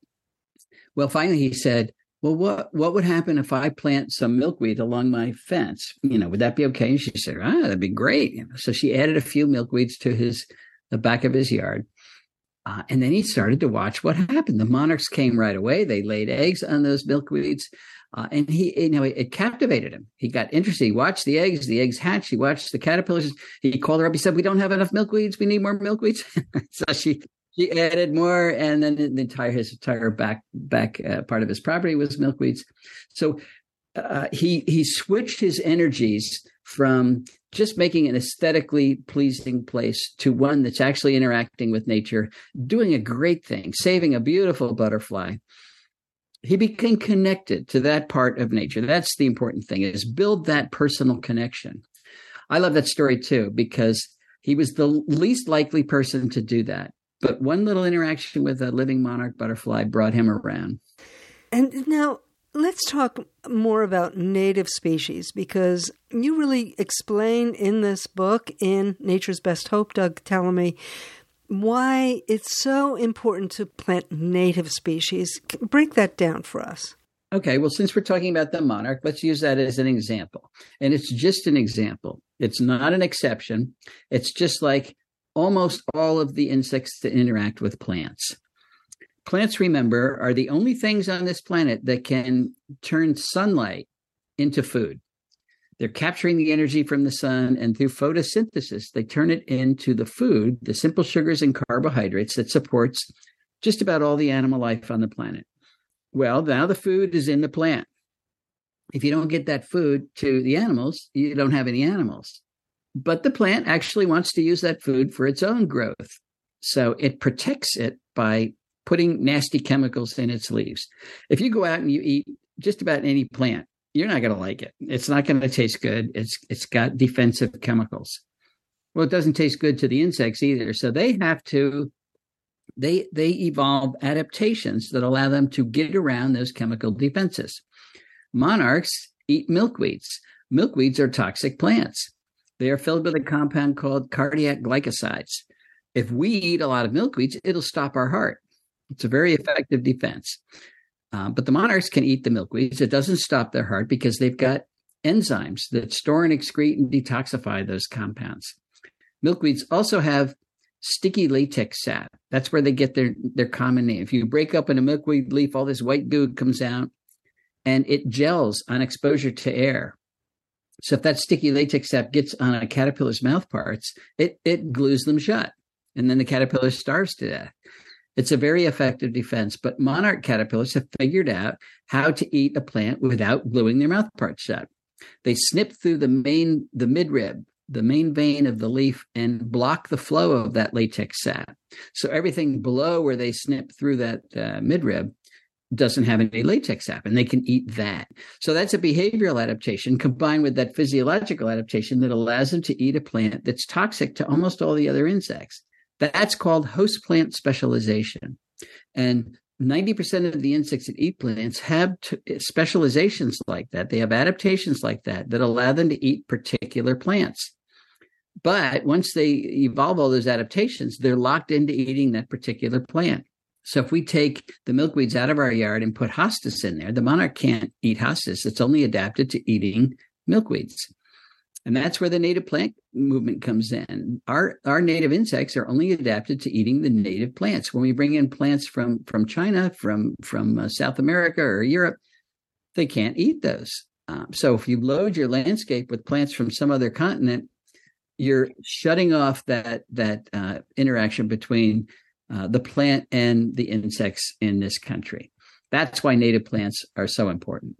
Well, finally he said, well, what, what would happen if I plant some milkweed along my fence? You know, would that be okay? And she said, ah, that'd be great. So she added a few milkweeds to his the back of his yard. Uh, and then he started to watch what happened. The monarchs came right away. They laid eggs on those milkweeds. Uh, and he, you know, it, it captivated him. He got interested. He watched the eggs. The eggs hatched. He watched the caterpillars. He called her up. He said, we don't have enough milkweeds. We need more milkweeds. So she she added more. And then the entire, his entire back, back uh, part of his property was milkweeds. So uh, he he switched his energies from just making an aesthetically pleasing place to one that's actually interacting with nature, doing a great thing, saving a beautiful butterfly. He became connected to that part of nature. That's the important thing, is build that personal connection. I love that story too, because he was the least likely person to do that. But one little interaction with a living monarch butterfly brought him around. And now, let's talk more about native species, because you really explain in this book, in Nature's Best Hope, Doug Tallamy, why it's so important to plant native species. Break that down for us. Okay, well, since we're talking about the monarch, let's use that as an example. And it's just an example. It's not an exception. It's just like almost all of the insects that interact with plants. Plants, remember, are the only things on this planet that can turn sunlight into food. They're capturing the energy from the sun, and through photosynthesis, they turn it into the food, the simple sugars and carbohydrates that supports just about all the animal life on the planet. Well, now the food is in the plant. If you don't get that food to the animals, you don't have any animals. But the plant actually wants to use that food for its own growth. So it protects it by putting nasty chemicals in its leaves. If you go out and you eat just about any plant, you're not going to like it. It's not going to taste good. It's it's got defensive chemicals. Well, it doesn't taste good to the insects either. So they have to, they they evolve adaptations that allow them to get around those chemical defenses. Monarchs eat milkweeds. Milkweeds are toxic plants. They are filled with a compound called cardiac glycosides. If we eat a lot of milkweeds, it'll stop our heart. It's a very effective defense. Uh, but the monarchs can eat the milkweeds. It doesn't stop their heart because they've got enzymes that store and excrete and detoxify those compounds. Milkweeds also have sticky latex sap. That's where they get their, their common name. If you break open a milkweed leaf, all this white goo comes out and it gels on exposure to air. So if that sticky latex sap gets on a caterpillar's mouth parts, it, it glues them shut. And then the caterpillar starves to death. It's a very effective defense, but monarch caterpillars have figured out how to eat a plant without gluing their mouth parts shut. They snip through the main, the midrib, the main vein of the leaf, and block the flow of that latex sap. So everything below where they snip through that uh, midrib doesn't have any latex sap, and they can eat that. So that's a behavioral adaptation combined with that physiological adaptation that allows them to eat a plant that's toxic to almost all the other insects. That's called host plant specialization. And ninety percent of the insects that eat plants have t- specializations like that. They have adaptations like that that allow them to eat particular plants. But once they evolve all those adaptations, they're locked into eating that particular plant. So if we take the milkweeds out of our yard and put hostas in there, the monarch can't eat hostas. It's only adapted to eating milkweeds. And that's where the native plant movement comes in. Our our native insects are only adapted to eating the native plants. When we bring in plants from, from China, from, from uh, South America or Europe, they can't eat those. Um, so if you load your landscape with plants from some other continent, you're shutting off that, that uh, interaction between uh, the plant and the insects in this country. That's why native plants are so important.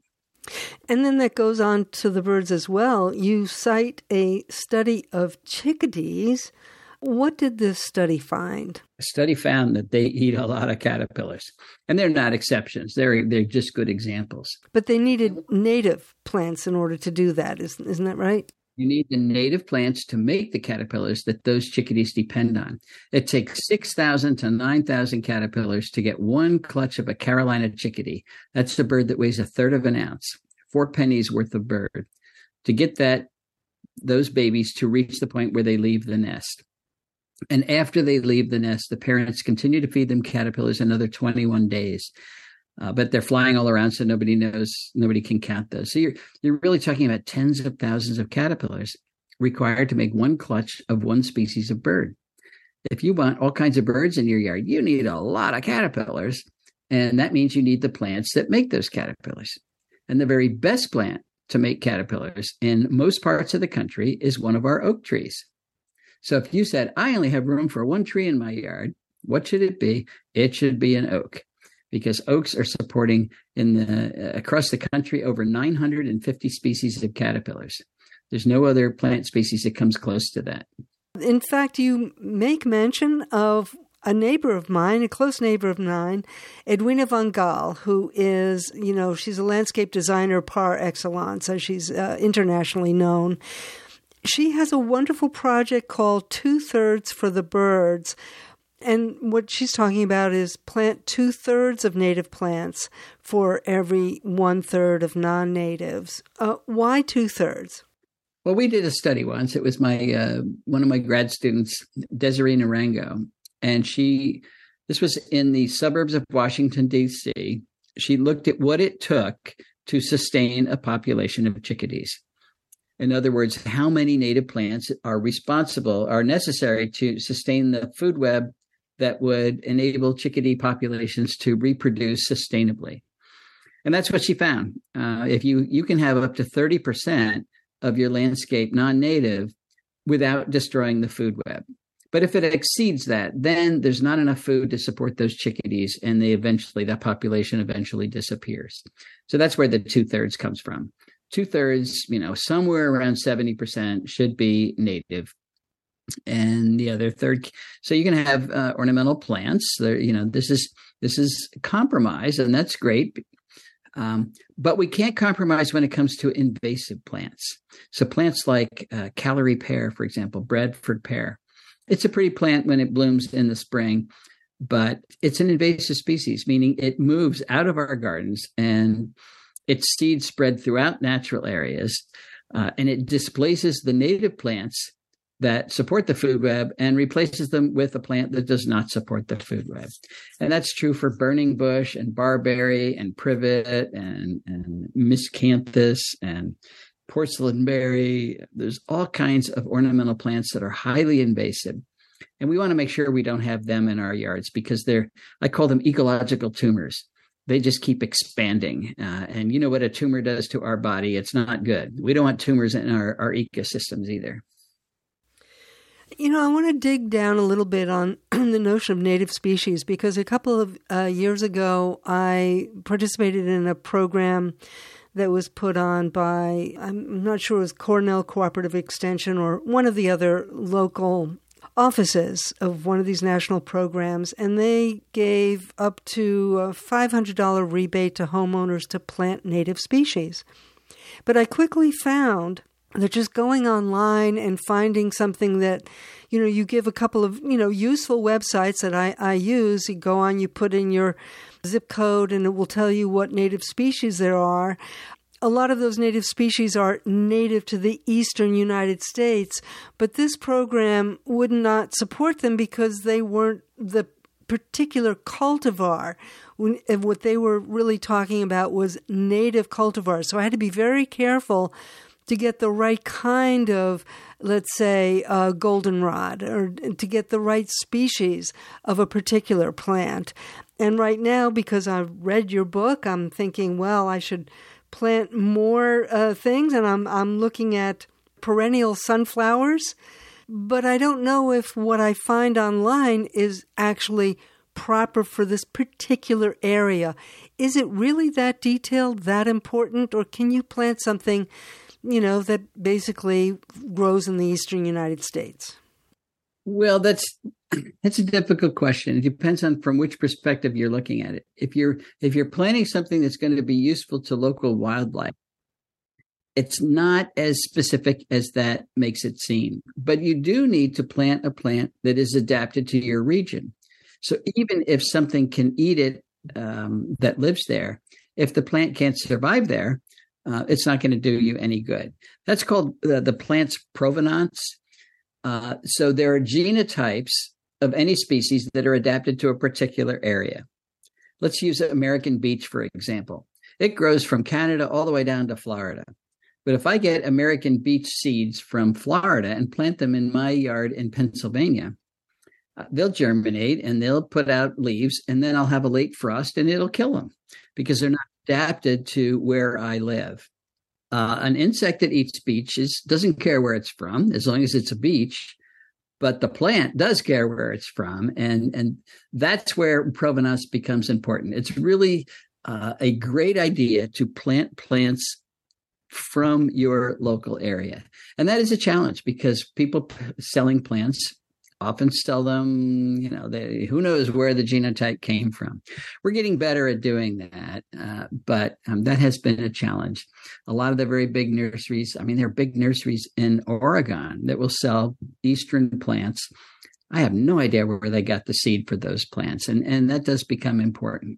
And then that goes on to the birds as well. You cite a study of chickadees. What did this study find? A study found that they eat a lot of caterpillars, and they're not exceptions. They're they're just good examples. But they needed native plants in order to do that, isn't, isn't that right? You need the native plants to make the caterpillars that those chickadees depend on. It takes six thousand to nine thousand caterpillars to get one clutch of a Carolina chickadee. That's the bird that weighs a third of an ounce, four pennies worth of bird, to get that those babies to reach the point where they leave the nest. And after they leave the nest, the parents continue to feed them caterpillars another twenty-one days. Uh, but they're flying all around, so nobody knows, nobody can count those. So you're you're really talking about tens of thousands of caterpillars required to make one clutch of one species of bird. If you want all kinds of birds in your yard, you need a lot of caterpillars, and that means you need the plants that make those caterpillars. And the very best plant to make caterpillars in most parts of the country is one of our oak trees. So if you said, I only have room for one tree in my yard, what should it be? It should be an oak. Because oaks are supporting in the uh, across the country over nine hundred fifty species of caterpillars. There's no other plant species that comes close to that. In fact, you make mention of a neighbor of mine, a close neighbor of mine, Edwina von Gaal, who is, you know, she's a landscape designer par excellence, as she's uh, internationally known. She has a wonderful project called Two-Thirds for the Birds. And what she's talking about is plant two-thirds of native plants for every one-third of non-natives. Uh, why two-thirds? Well, we did a study once. It was my uh, one of my grad students, Desiree Narango, and she, this was in the suburbs of Washington, D C. She looked at what it took to sustain a population of chickadees. In other words, how many native plants are responsible, are necessary to sustain the food web that would enable chickadee populations to reproduce sustainably. And that's what she found. Uh, if you, you can have up to thirty percent of your landscape non-native without destroying the food web. But if it exceeds that, then there's not enough food to support those chickadees, and they eventually, that population eventually disappears. So that's where the two-thirds comes from. Two-thirds, you know, somewhere around seventy percent should be native. And the other third, so you can have uh, ornamental plants. There, you know, this is this is compromise, and that's great. Um, but we can't compromise when it comes to invasive plants. So plants like uh, Callery pear, for example, Bradford pear. It's a pretty plant when it blooms in the spring, but it's an invasive species, meaning it moves out of our gardens and its seeds spread throughout natural areas, uh, and it displaces the native plants that support the food web and replaces them with a plant that does not support the food web. And that's true for burning bush and barberry and privet and, and miscanthus and porcelainberry. There's all kinds of ornamental plants that are highly invasive. And we want to make sure we don't have them in our yards because they're, I call them ecological tumors. They just keep expanding. Uh, and you know what a tumor does to our body? It's not good. We don't want tumors in our, our ecosystems either. You know, I want to dig down a little bit on the notion of native species, because a couple of uh, years ago, I participated in a program that was put on by, I'm not sure it was Cornell Cooperative Extension or one of the other local offices of one of these national programs, and they gave up to a five hundred dollars rebate to homeowners to plant native species. But I quickly found that just going online and finding something that, you know, you give a couple of, you know, useful websites that I, I use, you go on, you put in your zip code, and it will tell you what native species there are. A lot of those native species are native to the eastern United States, but this program would not support them because they weren't the particular cultivar. And what they were really talking about was native cultivars. So I had to be very careful to get the right kind of, let's say, uh, goldenrod, or to get the right species of a particular plant. And right now, because I've read your book, I'm thinking, well, I should plant more uh, things, and I'm I'm looking at perennial sunflowers, but I don't know if what I find online is actually proper for this particular area. Is it really that detailed, that important, or can you plant something, you know, that basically grows in the eastern United States? Well, that's that's a difficult question. It depends on from which perspective you're looking at it. If you're if you're planting something that's going to be useful to local wildlife, it's not as specific as that makes it seem. But you do need to plant a plant that is adapted to your region. So even if something can eat it um, that lives there, if the plant can't survive there, uh, it's not going to do you any good. That's called uh, the plant's provenance. Uh, so there are genotypes of any species that are adapted to a particular area. Let's use American beech, for example. It grows from Canada all the way down to Florida. But if I get American beech seeds from Florida and plant them in my yard in Pennsylvania, uh, they'll germinate and they'll put out leaves, and then I'll have a late frost and it'll kill them because they're not adapted to where I live. Uh, an insect that eats beeches doesn't care where it's from, as long as it's a beech, but the plant does care where it's from. And, and that's where provenance becomes important. It's really uh, a great idea to plant plants from your local area. And that is a challenge because people p- selling plants often sell them, you know, they, who knows where the genotype came from. We're getting better at doing that, uh, but um, that has been a challenge. A lot of the very big nurseries, I mean, there are big nurseries in Oregon that will sell Eastern plants. I have no idea where they got the seed for those plants, and, and that does become important.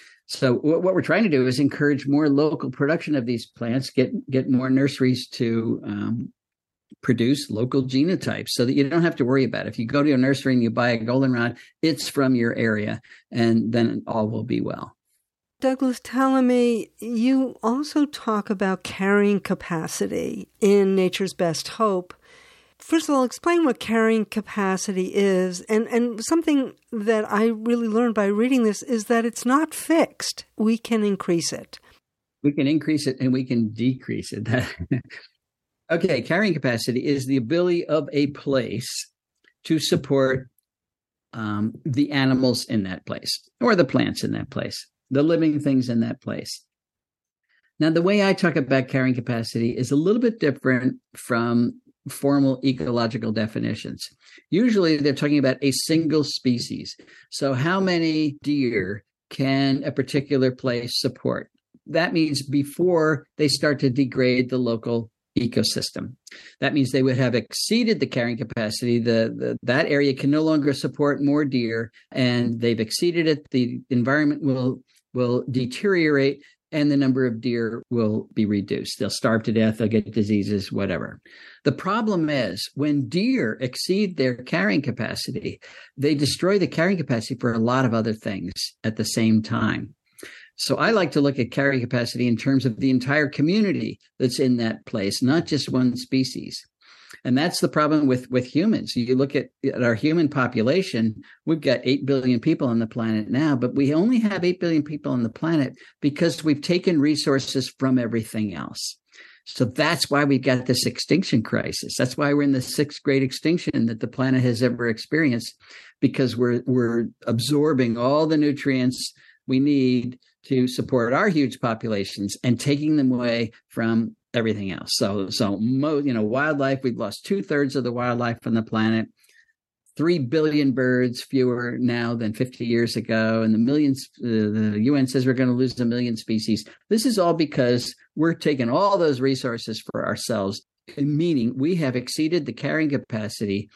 So what, what we're trying to do is encourage more local production of these plants, get, get more nurseries to um, produce local genotypes so that you don't have to worry about it. If you go to a nursery and you buy a goldenrod, it's from your area, and then all will be well. Douglas Tallamy, you also talk about carrying capacity in Nature's Best Hope. First of all, explain what carrying capacity is. And, and something that I really learned by reading this is that it's not fixed. We can increase it. We can increase it and we can decrease it. Okay, carrying capacity is the ability of a place to support um, the animals in that place, or the plants in that place, the living things in that place. Now, the way I talk about carrying capacity is a little bit different from formal ecological definitions. Usually, they're talking about a single species. So how many deer can a particular place support? That means before they start to degrade the local ecosystem. That means they would have exceeded the carrying capacity. The, the that area can no longer support more deer, and they've exceeded it. The environment will will deteriorate, and the number of deer will be reduced. They'll starve to death. They'll get diseases, whatever. The problem is when deer exceed their carrying capacity, they destroy the carrying capacity for a lot of other things at the same time. So I like to look at carrying capacity in terms of the entire community that's in that place, not just one species. And that's the problem with, with humans. You look at, at our human population, we've got eight billion people on the planet now, but we only have eight billion people on the planet because we've taken resources from everything else. So that's why we've got this extinction crisis. That's why we're in the sixth great extinction that the planet has ever experienced, because we're we're absorbing all the nutrients we need to support our huge populations and taking them away from everything else. So, so mo, you know, wildlife, we've lost two thirds of the wildlife on the planet. Three billion birds fewer now than fifty years ago, and the millions. Uh, the U N says we're going to lose a million species. This is all because we're taking all those resources for ourselves, meaning we have exceeded the carrying capacity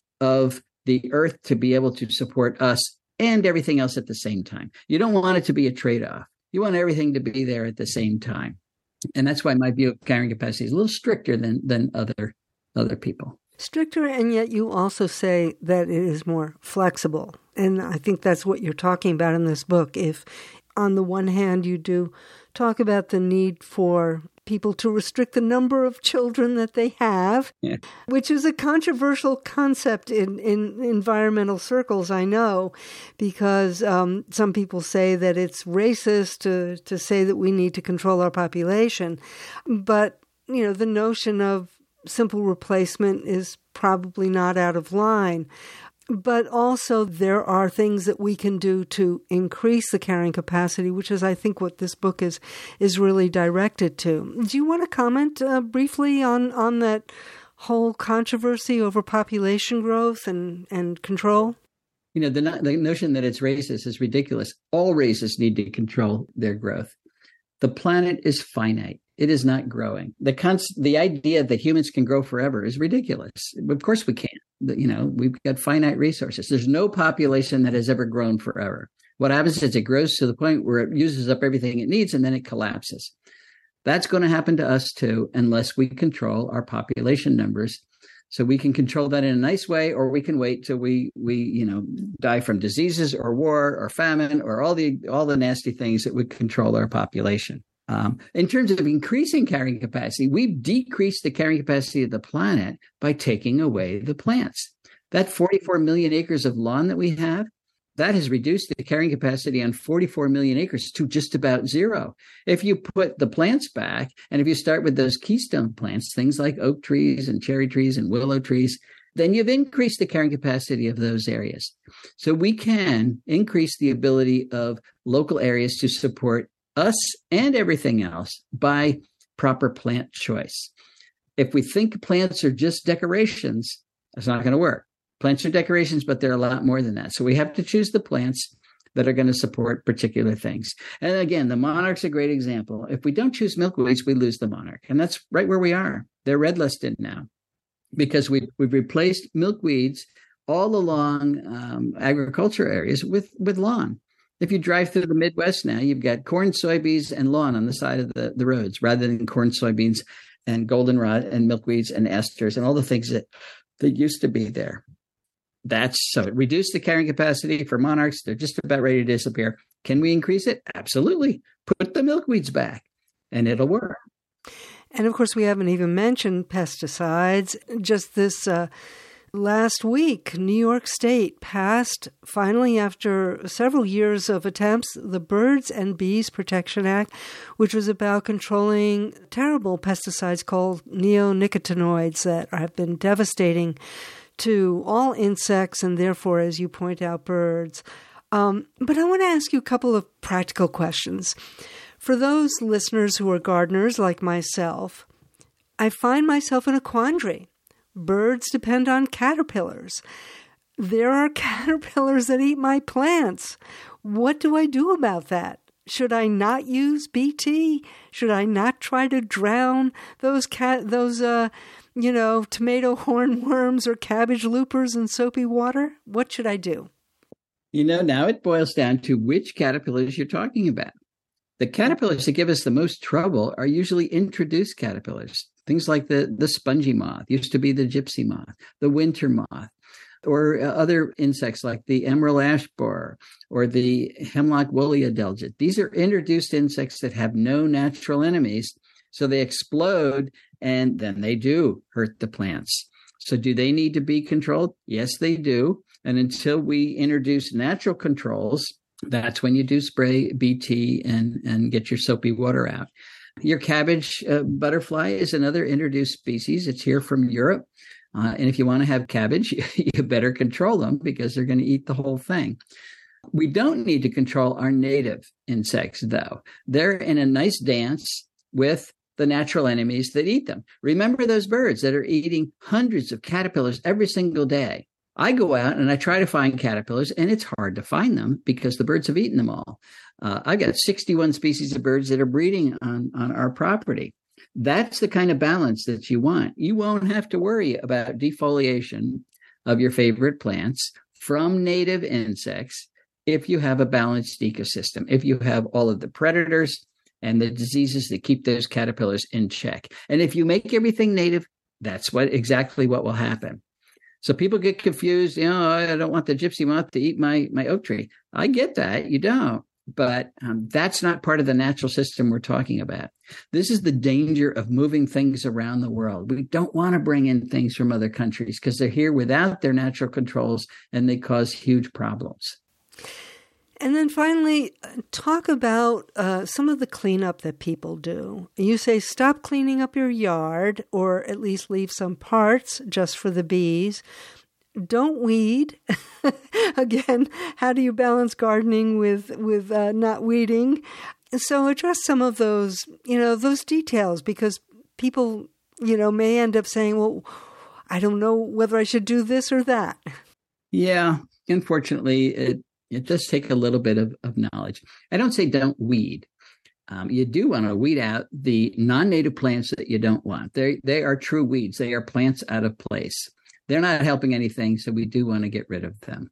of the Earth to be able to support us and everything else at the same time. You don't want it to be a trade-off. You want everything to be there at the same time, and that's why my view of carrying capacity is a little stricter than than other other people. Stricter, and yet you also say that it is more flexible. And I think that's what you're talking about in this book. If on the one hand you do talk about the need for people to restrict the number of children that they have, yeah. which is a controversial concept in, in environmental circles, I know, because um, some people say that it's racist to, to say that we need to control our population. But, you know, the notion of simple replacement is probably not out of line. But also there are things that we can do to increase the carrying capacity, which is, I think, what this book is is really directed to. Do you want to comment uh, briefly on, on that whole controversy over population growth and, and control? You know, the, the notion that it's racist is ridiculous. All races need to control their growth. The planet is finite. It is not growing. The const- the idea that humans can grow forever is ridiculous. Of course we can't. You know, we've got finite resources. There's no population that has ever grown forever. What happens is it grows to the point where it uses up everything it needs and then it collapses. That's going to happen to us too, unless we control our population numbers. So we can control that in a nice way, or we can wait till we, we, you know, die from diseases or war or famine or all the, all the nasty things that would control our population. Um, in terms of increasing carrying capacity, we've decreased the carrying capacity of the planet by taking away the plants. That forty-four million acres of lawn that we have, that has reduced the carrying capacity on forty-four million acres to just about zero. If you put the plants back, and if you start with those keystone plants, things like oak trees and cherry trees and willow trees, then you've increased the carrying capacity of those areas. So we can increase the ability of local areas to support us and everything else by proper plant choice. If we think plants are just decorations, that's not going to work. Plants are decorations, but they're a lot more than that. So we have to choose the plants that are going to support particular things. And again, the monarch's a great example. If we don't choose milkweeds, we lose the monarch. And that's right where we are. They're red listed now because we've, we've replaced milkweeds all along um, agriculture areas with, with lawn. If you drive through the Midwest now, you've got corn, soybeans, and lawn on the side of the, the roads, rather than corn, soybeans, and goldenrod, and milkweeds, and asters, and all the things that, that used to be there. That's so it reduced the carrying capacity for monarchs. They're just about ready to disappear. Can we increase it? Absolutely. Put the milkweeds back, and it'll work. And of course, we haven't even mentioned pesticides. Just this uh, last week, New York State passed, finally after several years of attempts, the Birds and Bees Protection Act, which was about controlling terrible pesticides called neonicotinoids that have been devastating to all insects and therefore, as you point out, birds. Um, but I want to ask you a couple of practical questions. For those listeners who are gardeners like myself, I find myself in a quandary. Birds depend on caterpillars. There are caterpillars that eat my plants. What do I do about that? Should I not use B T? Should I not try to drown those cat those uh you know tomato hornworms or cabbage loopers in soapy water? What should I do? You know, now it boils down to which caterpillars you're talking about. The caterpillars that give us the most trouble are usually introduced caterpillars. Things like the, the spongy moth, used to be the gypsy moth, the winter moth, or uh, other insects like the emerald ash borer or the hemlock woolly adelgid. These are introduced insects that have no natural enemies, so they explode and then they do hurt the plants. So do they need to be controlled? Yes, they do. And until we introduce natural controls, that's when you do spray B T and, and get your soapy water out. Your cabbage uh, butterfly is another introduced species. It's here from Europe. Uh, and if you want to have cabbage, you better control them because they're going to eat the whole thing. We don't need to control our native insects, though. They're in a nice dance with the natural enemies that eat them. Remember those birds that are eating hundreds of caterpillars every single day. I go out and I try to find caterpillars, and it's hard to find them because the birds have eaten them all. Uh, I've got sixty-one species of birds that are breeding on, on our property. That's the kind of balance that you want. You won't have to worry about defoliation of your favorite plants from native insects if you have a balanced ecosystem, if you have all of the predators and the diseases that keep those caterpillars in check. And if you make everything native, that's what exactly what will happen. So people get confused. You know, I don't want the gypsy moth to eat my, my oak tree. I get that. You don't. But um, that's not part of the natural system we're talking about. This is the danger of moving things around the world. We don't want to bring in things from other countries because they're here without their natural controls and they cause huge problems. And then finally, talk about uh, some of the cleanup that people do. You say stop cleaning up your yard, or at least leave some parts just for the bees. Don't weed. Again, how do you balance gardening with with uh, not weeding? So address some of those, you know, those details, because people, you know, may end up saying, well, I don't know whether I should do this or that. Yeah, unfortunately, it It does take a little bit of, of knowledge. I don't say don't weed. Um, you do want to weed out the non-native plants that you don't want. They they are true weeds. They are plants out of place. They're not helping anything, so we do want to get rid of them.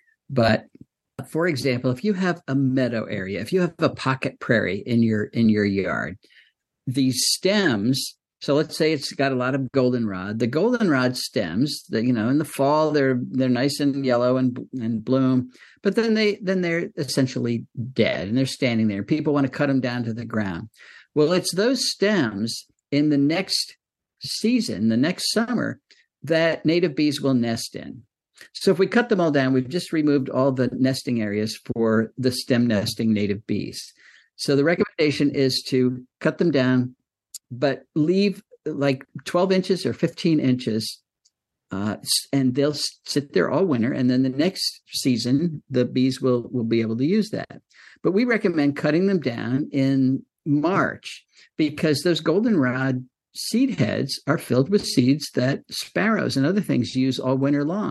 But for example, if you have a meadow area, if you have a pocket prairie in your in your yard, these stems. So let's say it's got a lot of goldenrod. The goldenrod stems, that you know, in the fall they're they're nice and yellow and and bloom, but then they then they're essentially dead and they're standing there. People want to cut them down to the ground. Well, it's those stems in the next season, the next summer, that native bees will nest in. So if we cut them all down, we've just removed all the nesting areas for the stem nesting native bees. So the recommendation is to cut them down, but leave like twelve inches or fifteen inches, uh, and they'll sit there all winter. And then the next season, the bees will, will be able to use that. But we recommend cutting them down in March because those goldenrod seed heads are filled with seeds that sparrows and other things use all winter long.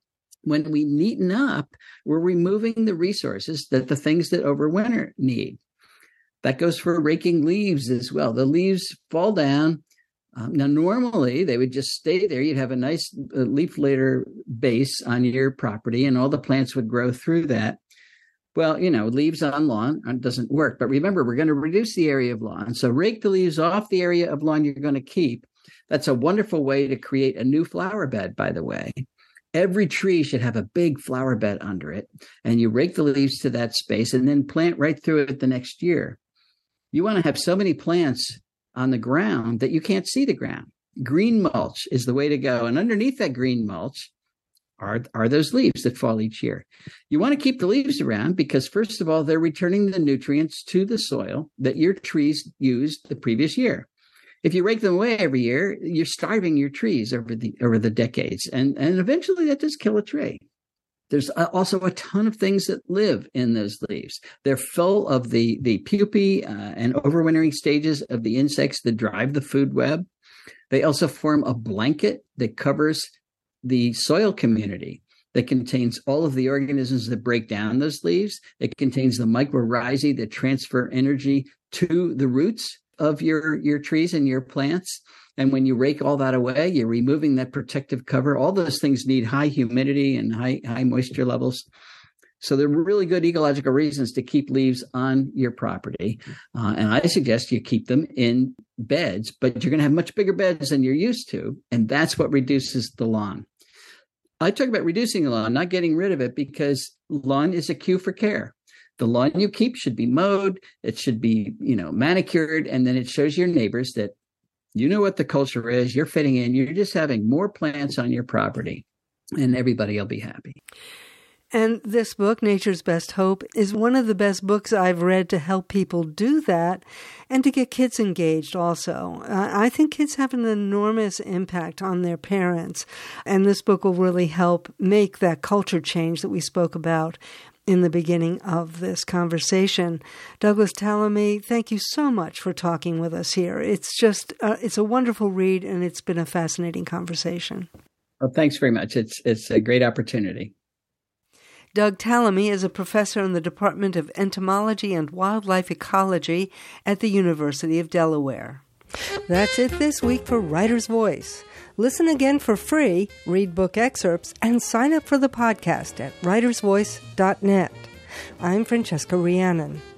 When we neaten up, we're removing the resources that the things that overwinter need. That goes for raking leaves as well. The leaves fall down. Um, now, normally they would just stay there. You'd have a nice uh, leaf litter base on your property and all the plants would grow through that. Well, you know, leaves on lawn doesn't work. But remember, we're going to reduce the area of lawn. So rake the leaves off the area of lawn you're going to keep. That's a wonderful way to create a new flower bed, by the way. Every tree should have a big flower bed under it. And you rake the leaves to that space and then plant right through it the next year. You want to have so many plants on the ground that you can't see the ground. Green mulch is the way to go. And underneath that green mulch are, are those leaves that fall each year. You want to keep the leaves around because, first of all, they're returning the nutrients to the soil that your trees used the previous year. If you rake them away every year, you're starving your trees over the over the decades. And, and eventually that does kill a tree. There's also a ton of things that live in those leaves. They're full of the, the pupae uh, and overwintering stages of the insects that drive the food web. They also form a blanket that covers the soil community that contains all of the organisms that break down those leaves. It contains the mycorrhizae that transfer energy to the roots of your, your trees and your plants. And when you rake all that away, you're removing that protective cover. All those things need high humidity and high, high moisture levels. So there are really good ecological reasons to keep leaves on your property. Uh, and I suggest you keep them in beds, but you're going to have much bigger beds than you're used to. And that's what reduces the lawn. I talk about reducing the lawn, not getting rid of it, because lawn is a cue for care. The lawn you keep should be mowed. It should be, you know, manicured. And then it shows your neighbors that you know what the culture is. You're fitting in. You're just having more plants on your property and everybody will be happy. And this book, Nature's Best Hope, is one of the best books I've read to help people do that and to get kids engaged also. Uh, I think kids have an enormous impact on their parents, and this book will really help make that culture change that we spoke about in the beginning of this conversation. Douglas Tallamy, thank you so much for talking with us here. It's just, uh, it's a wonderful read, and it's been a fascinating conversation. Well, thanks very much. It's it's a great opportunity. Doug Tallamy is a professor in the Department of Entomology and Wildlife Ecology at the University of Delaware. That's it this week for Writer's Voice. Listen again for free, read book excerpts, and sign up for the podcast at writers voice dot net. I'm Francesca Rhiannon.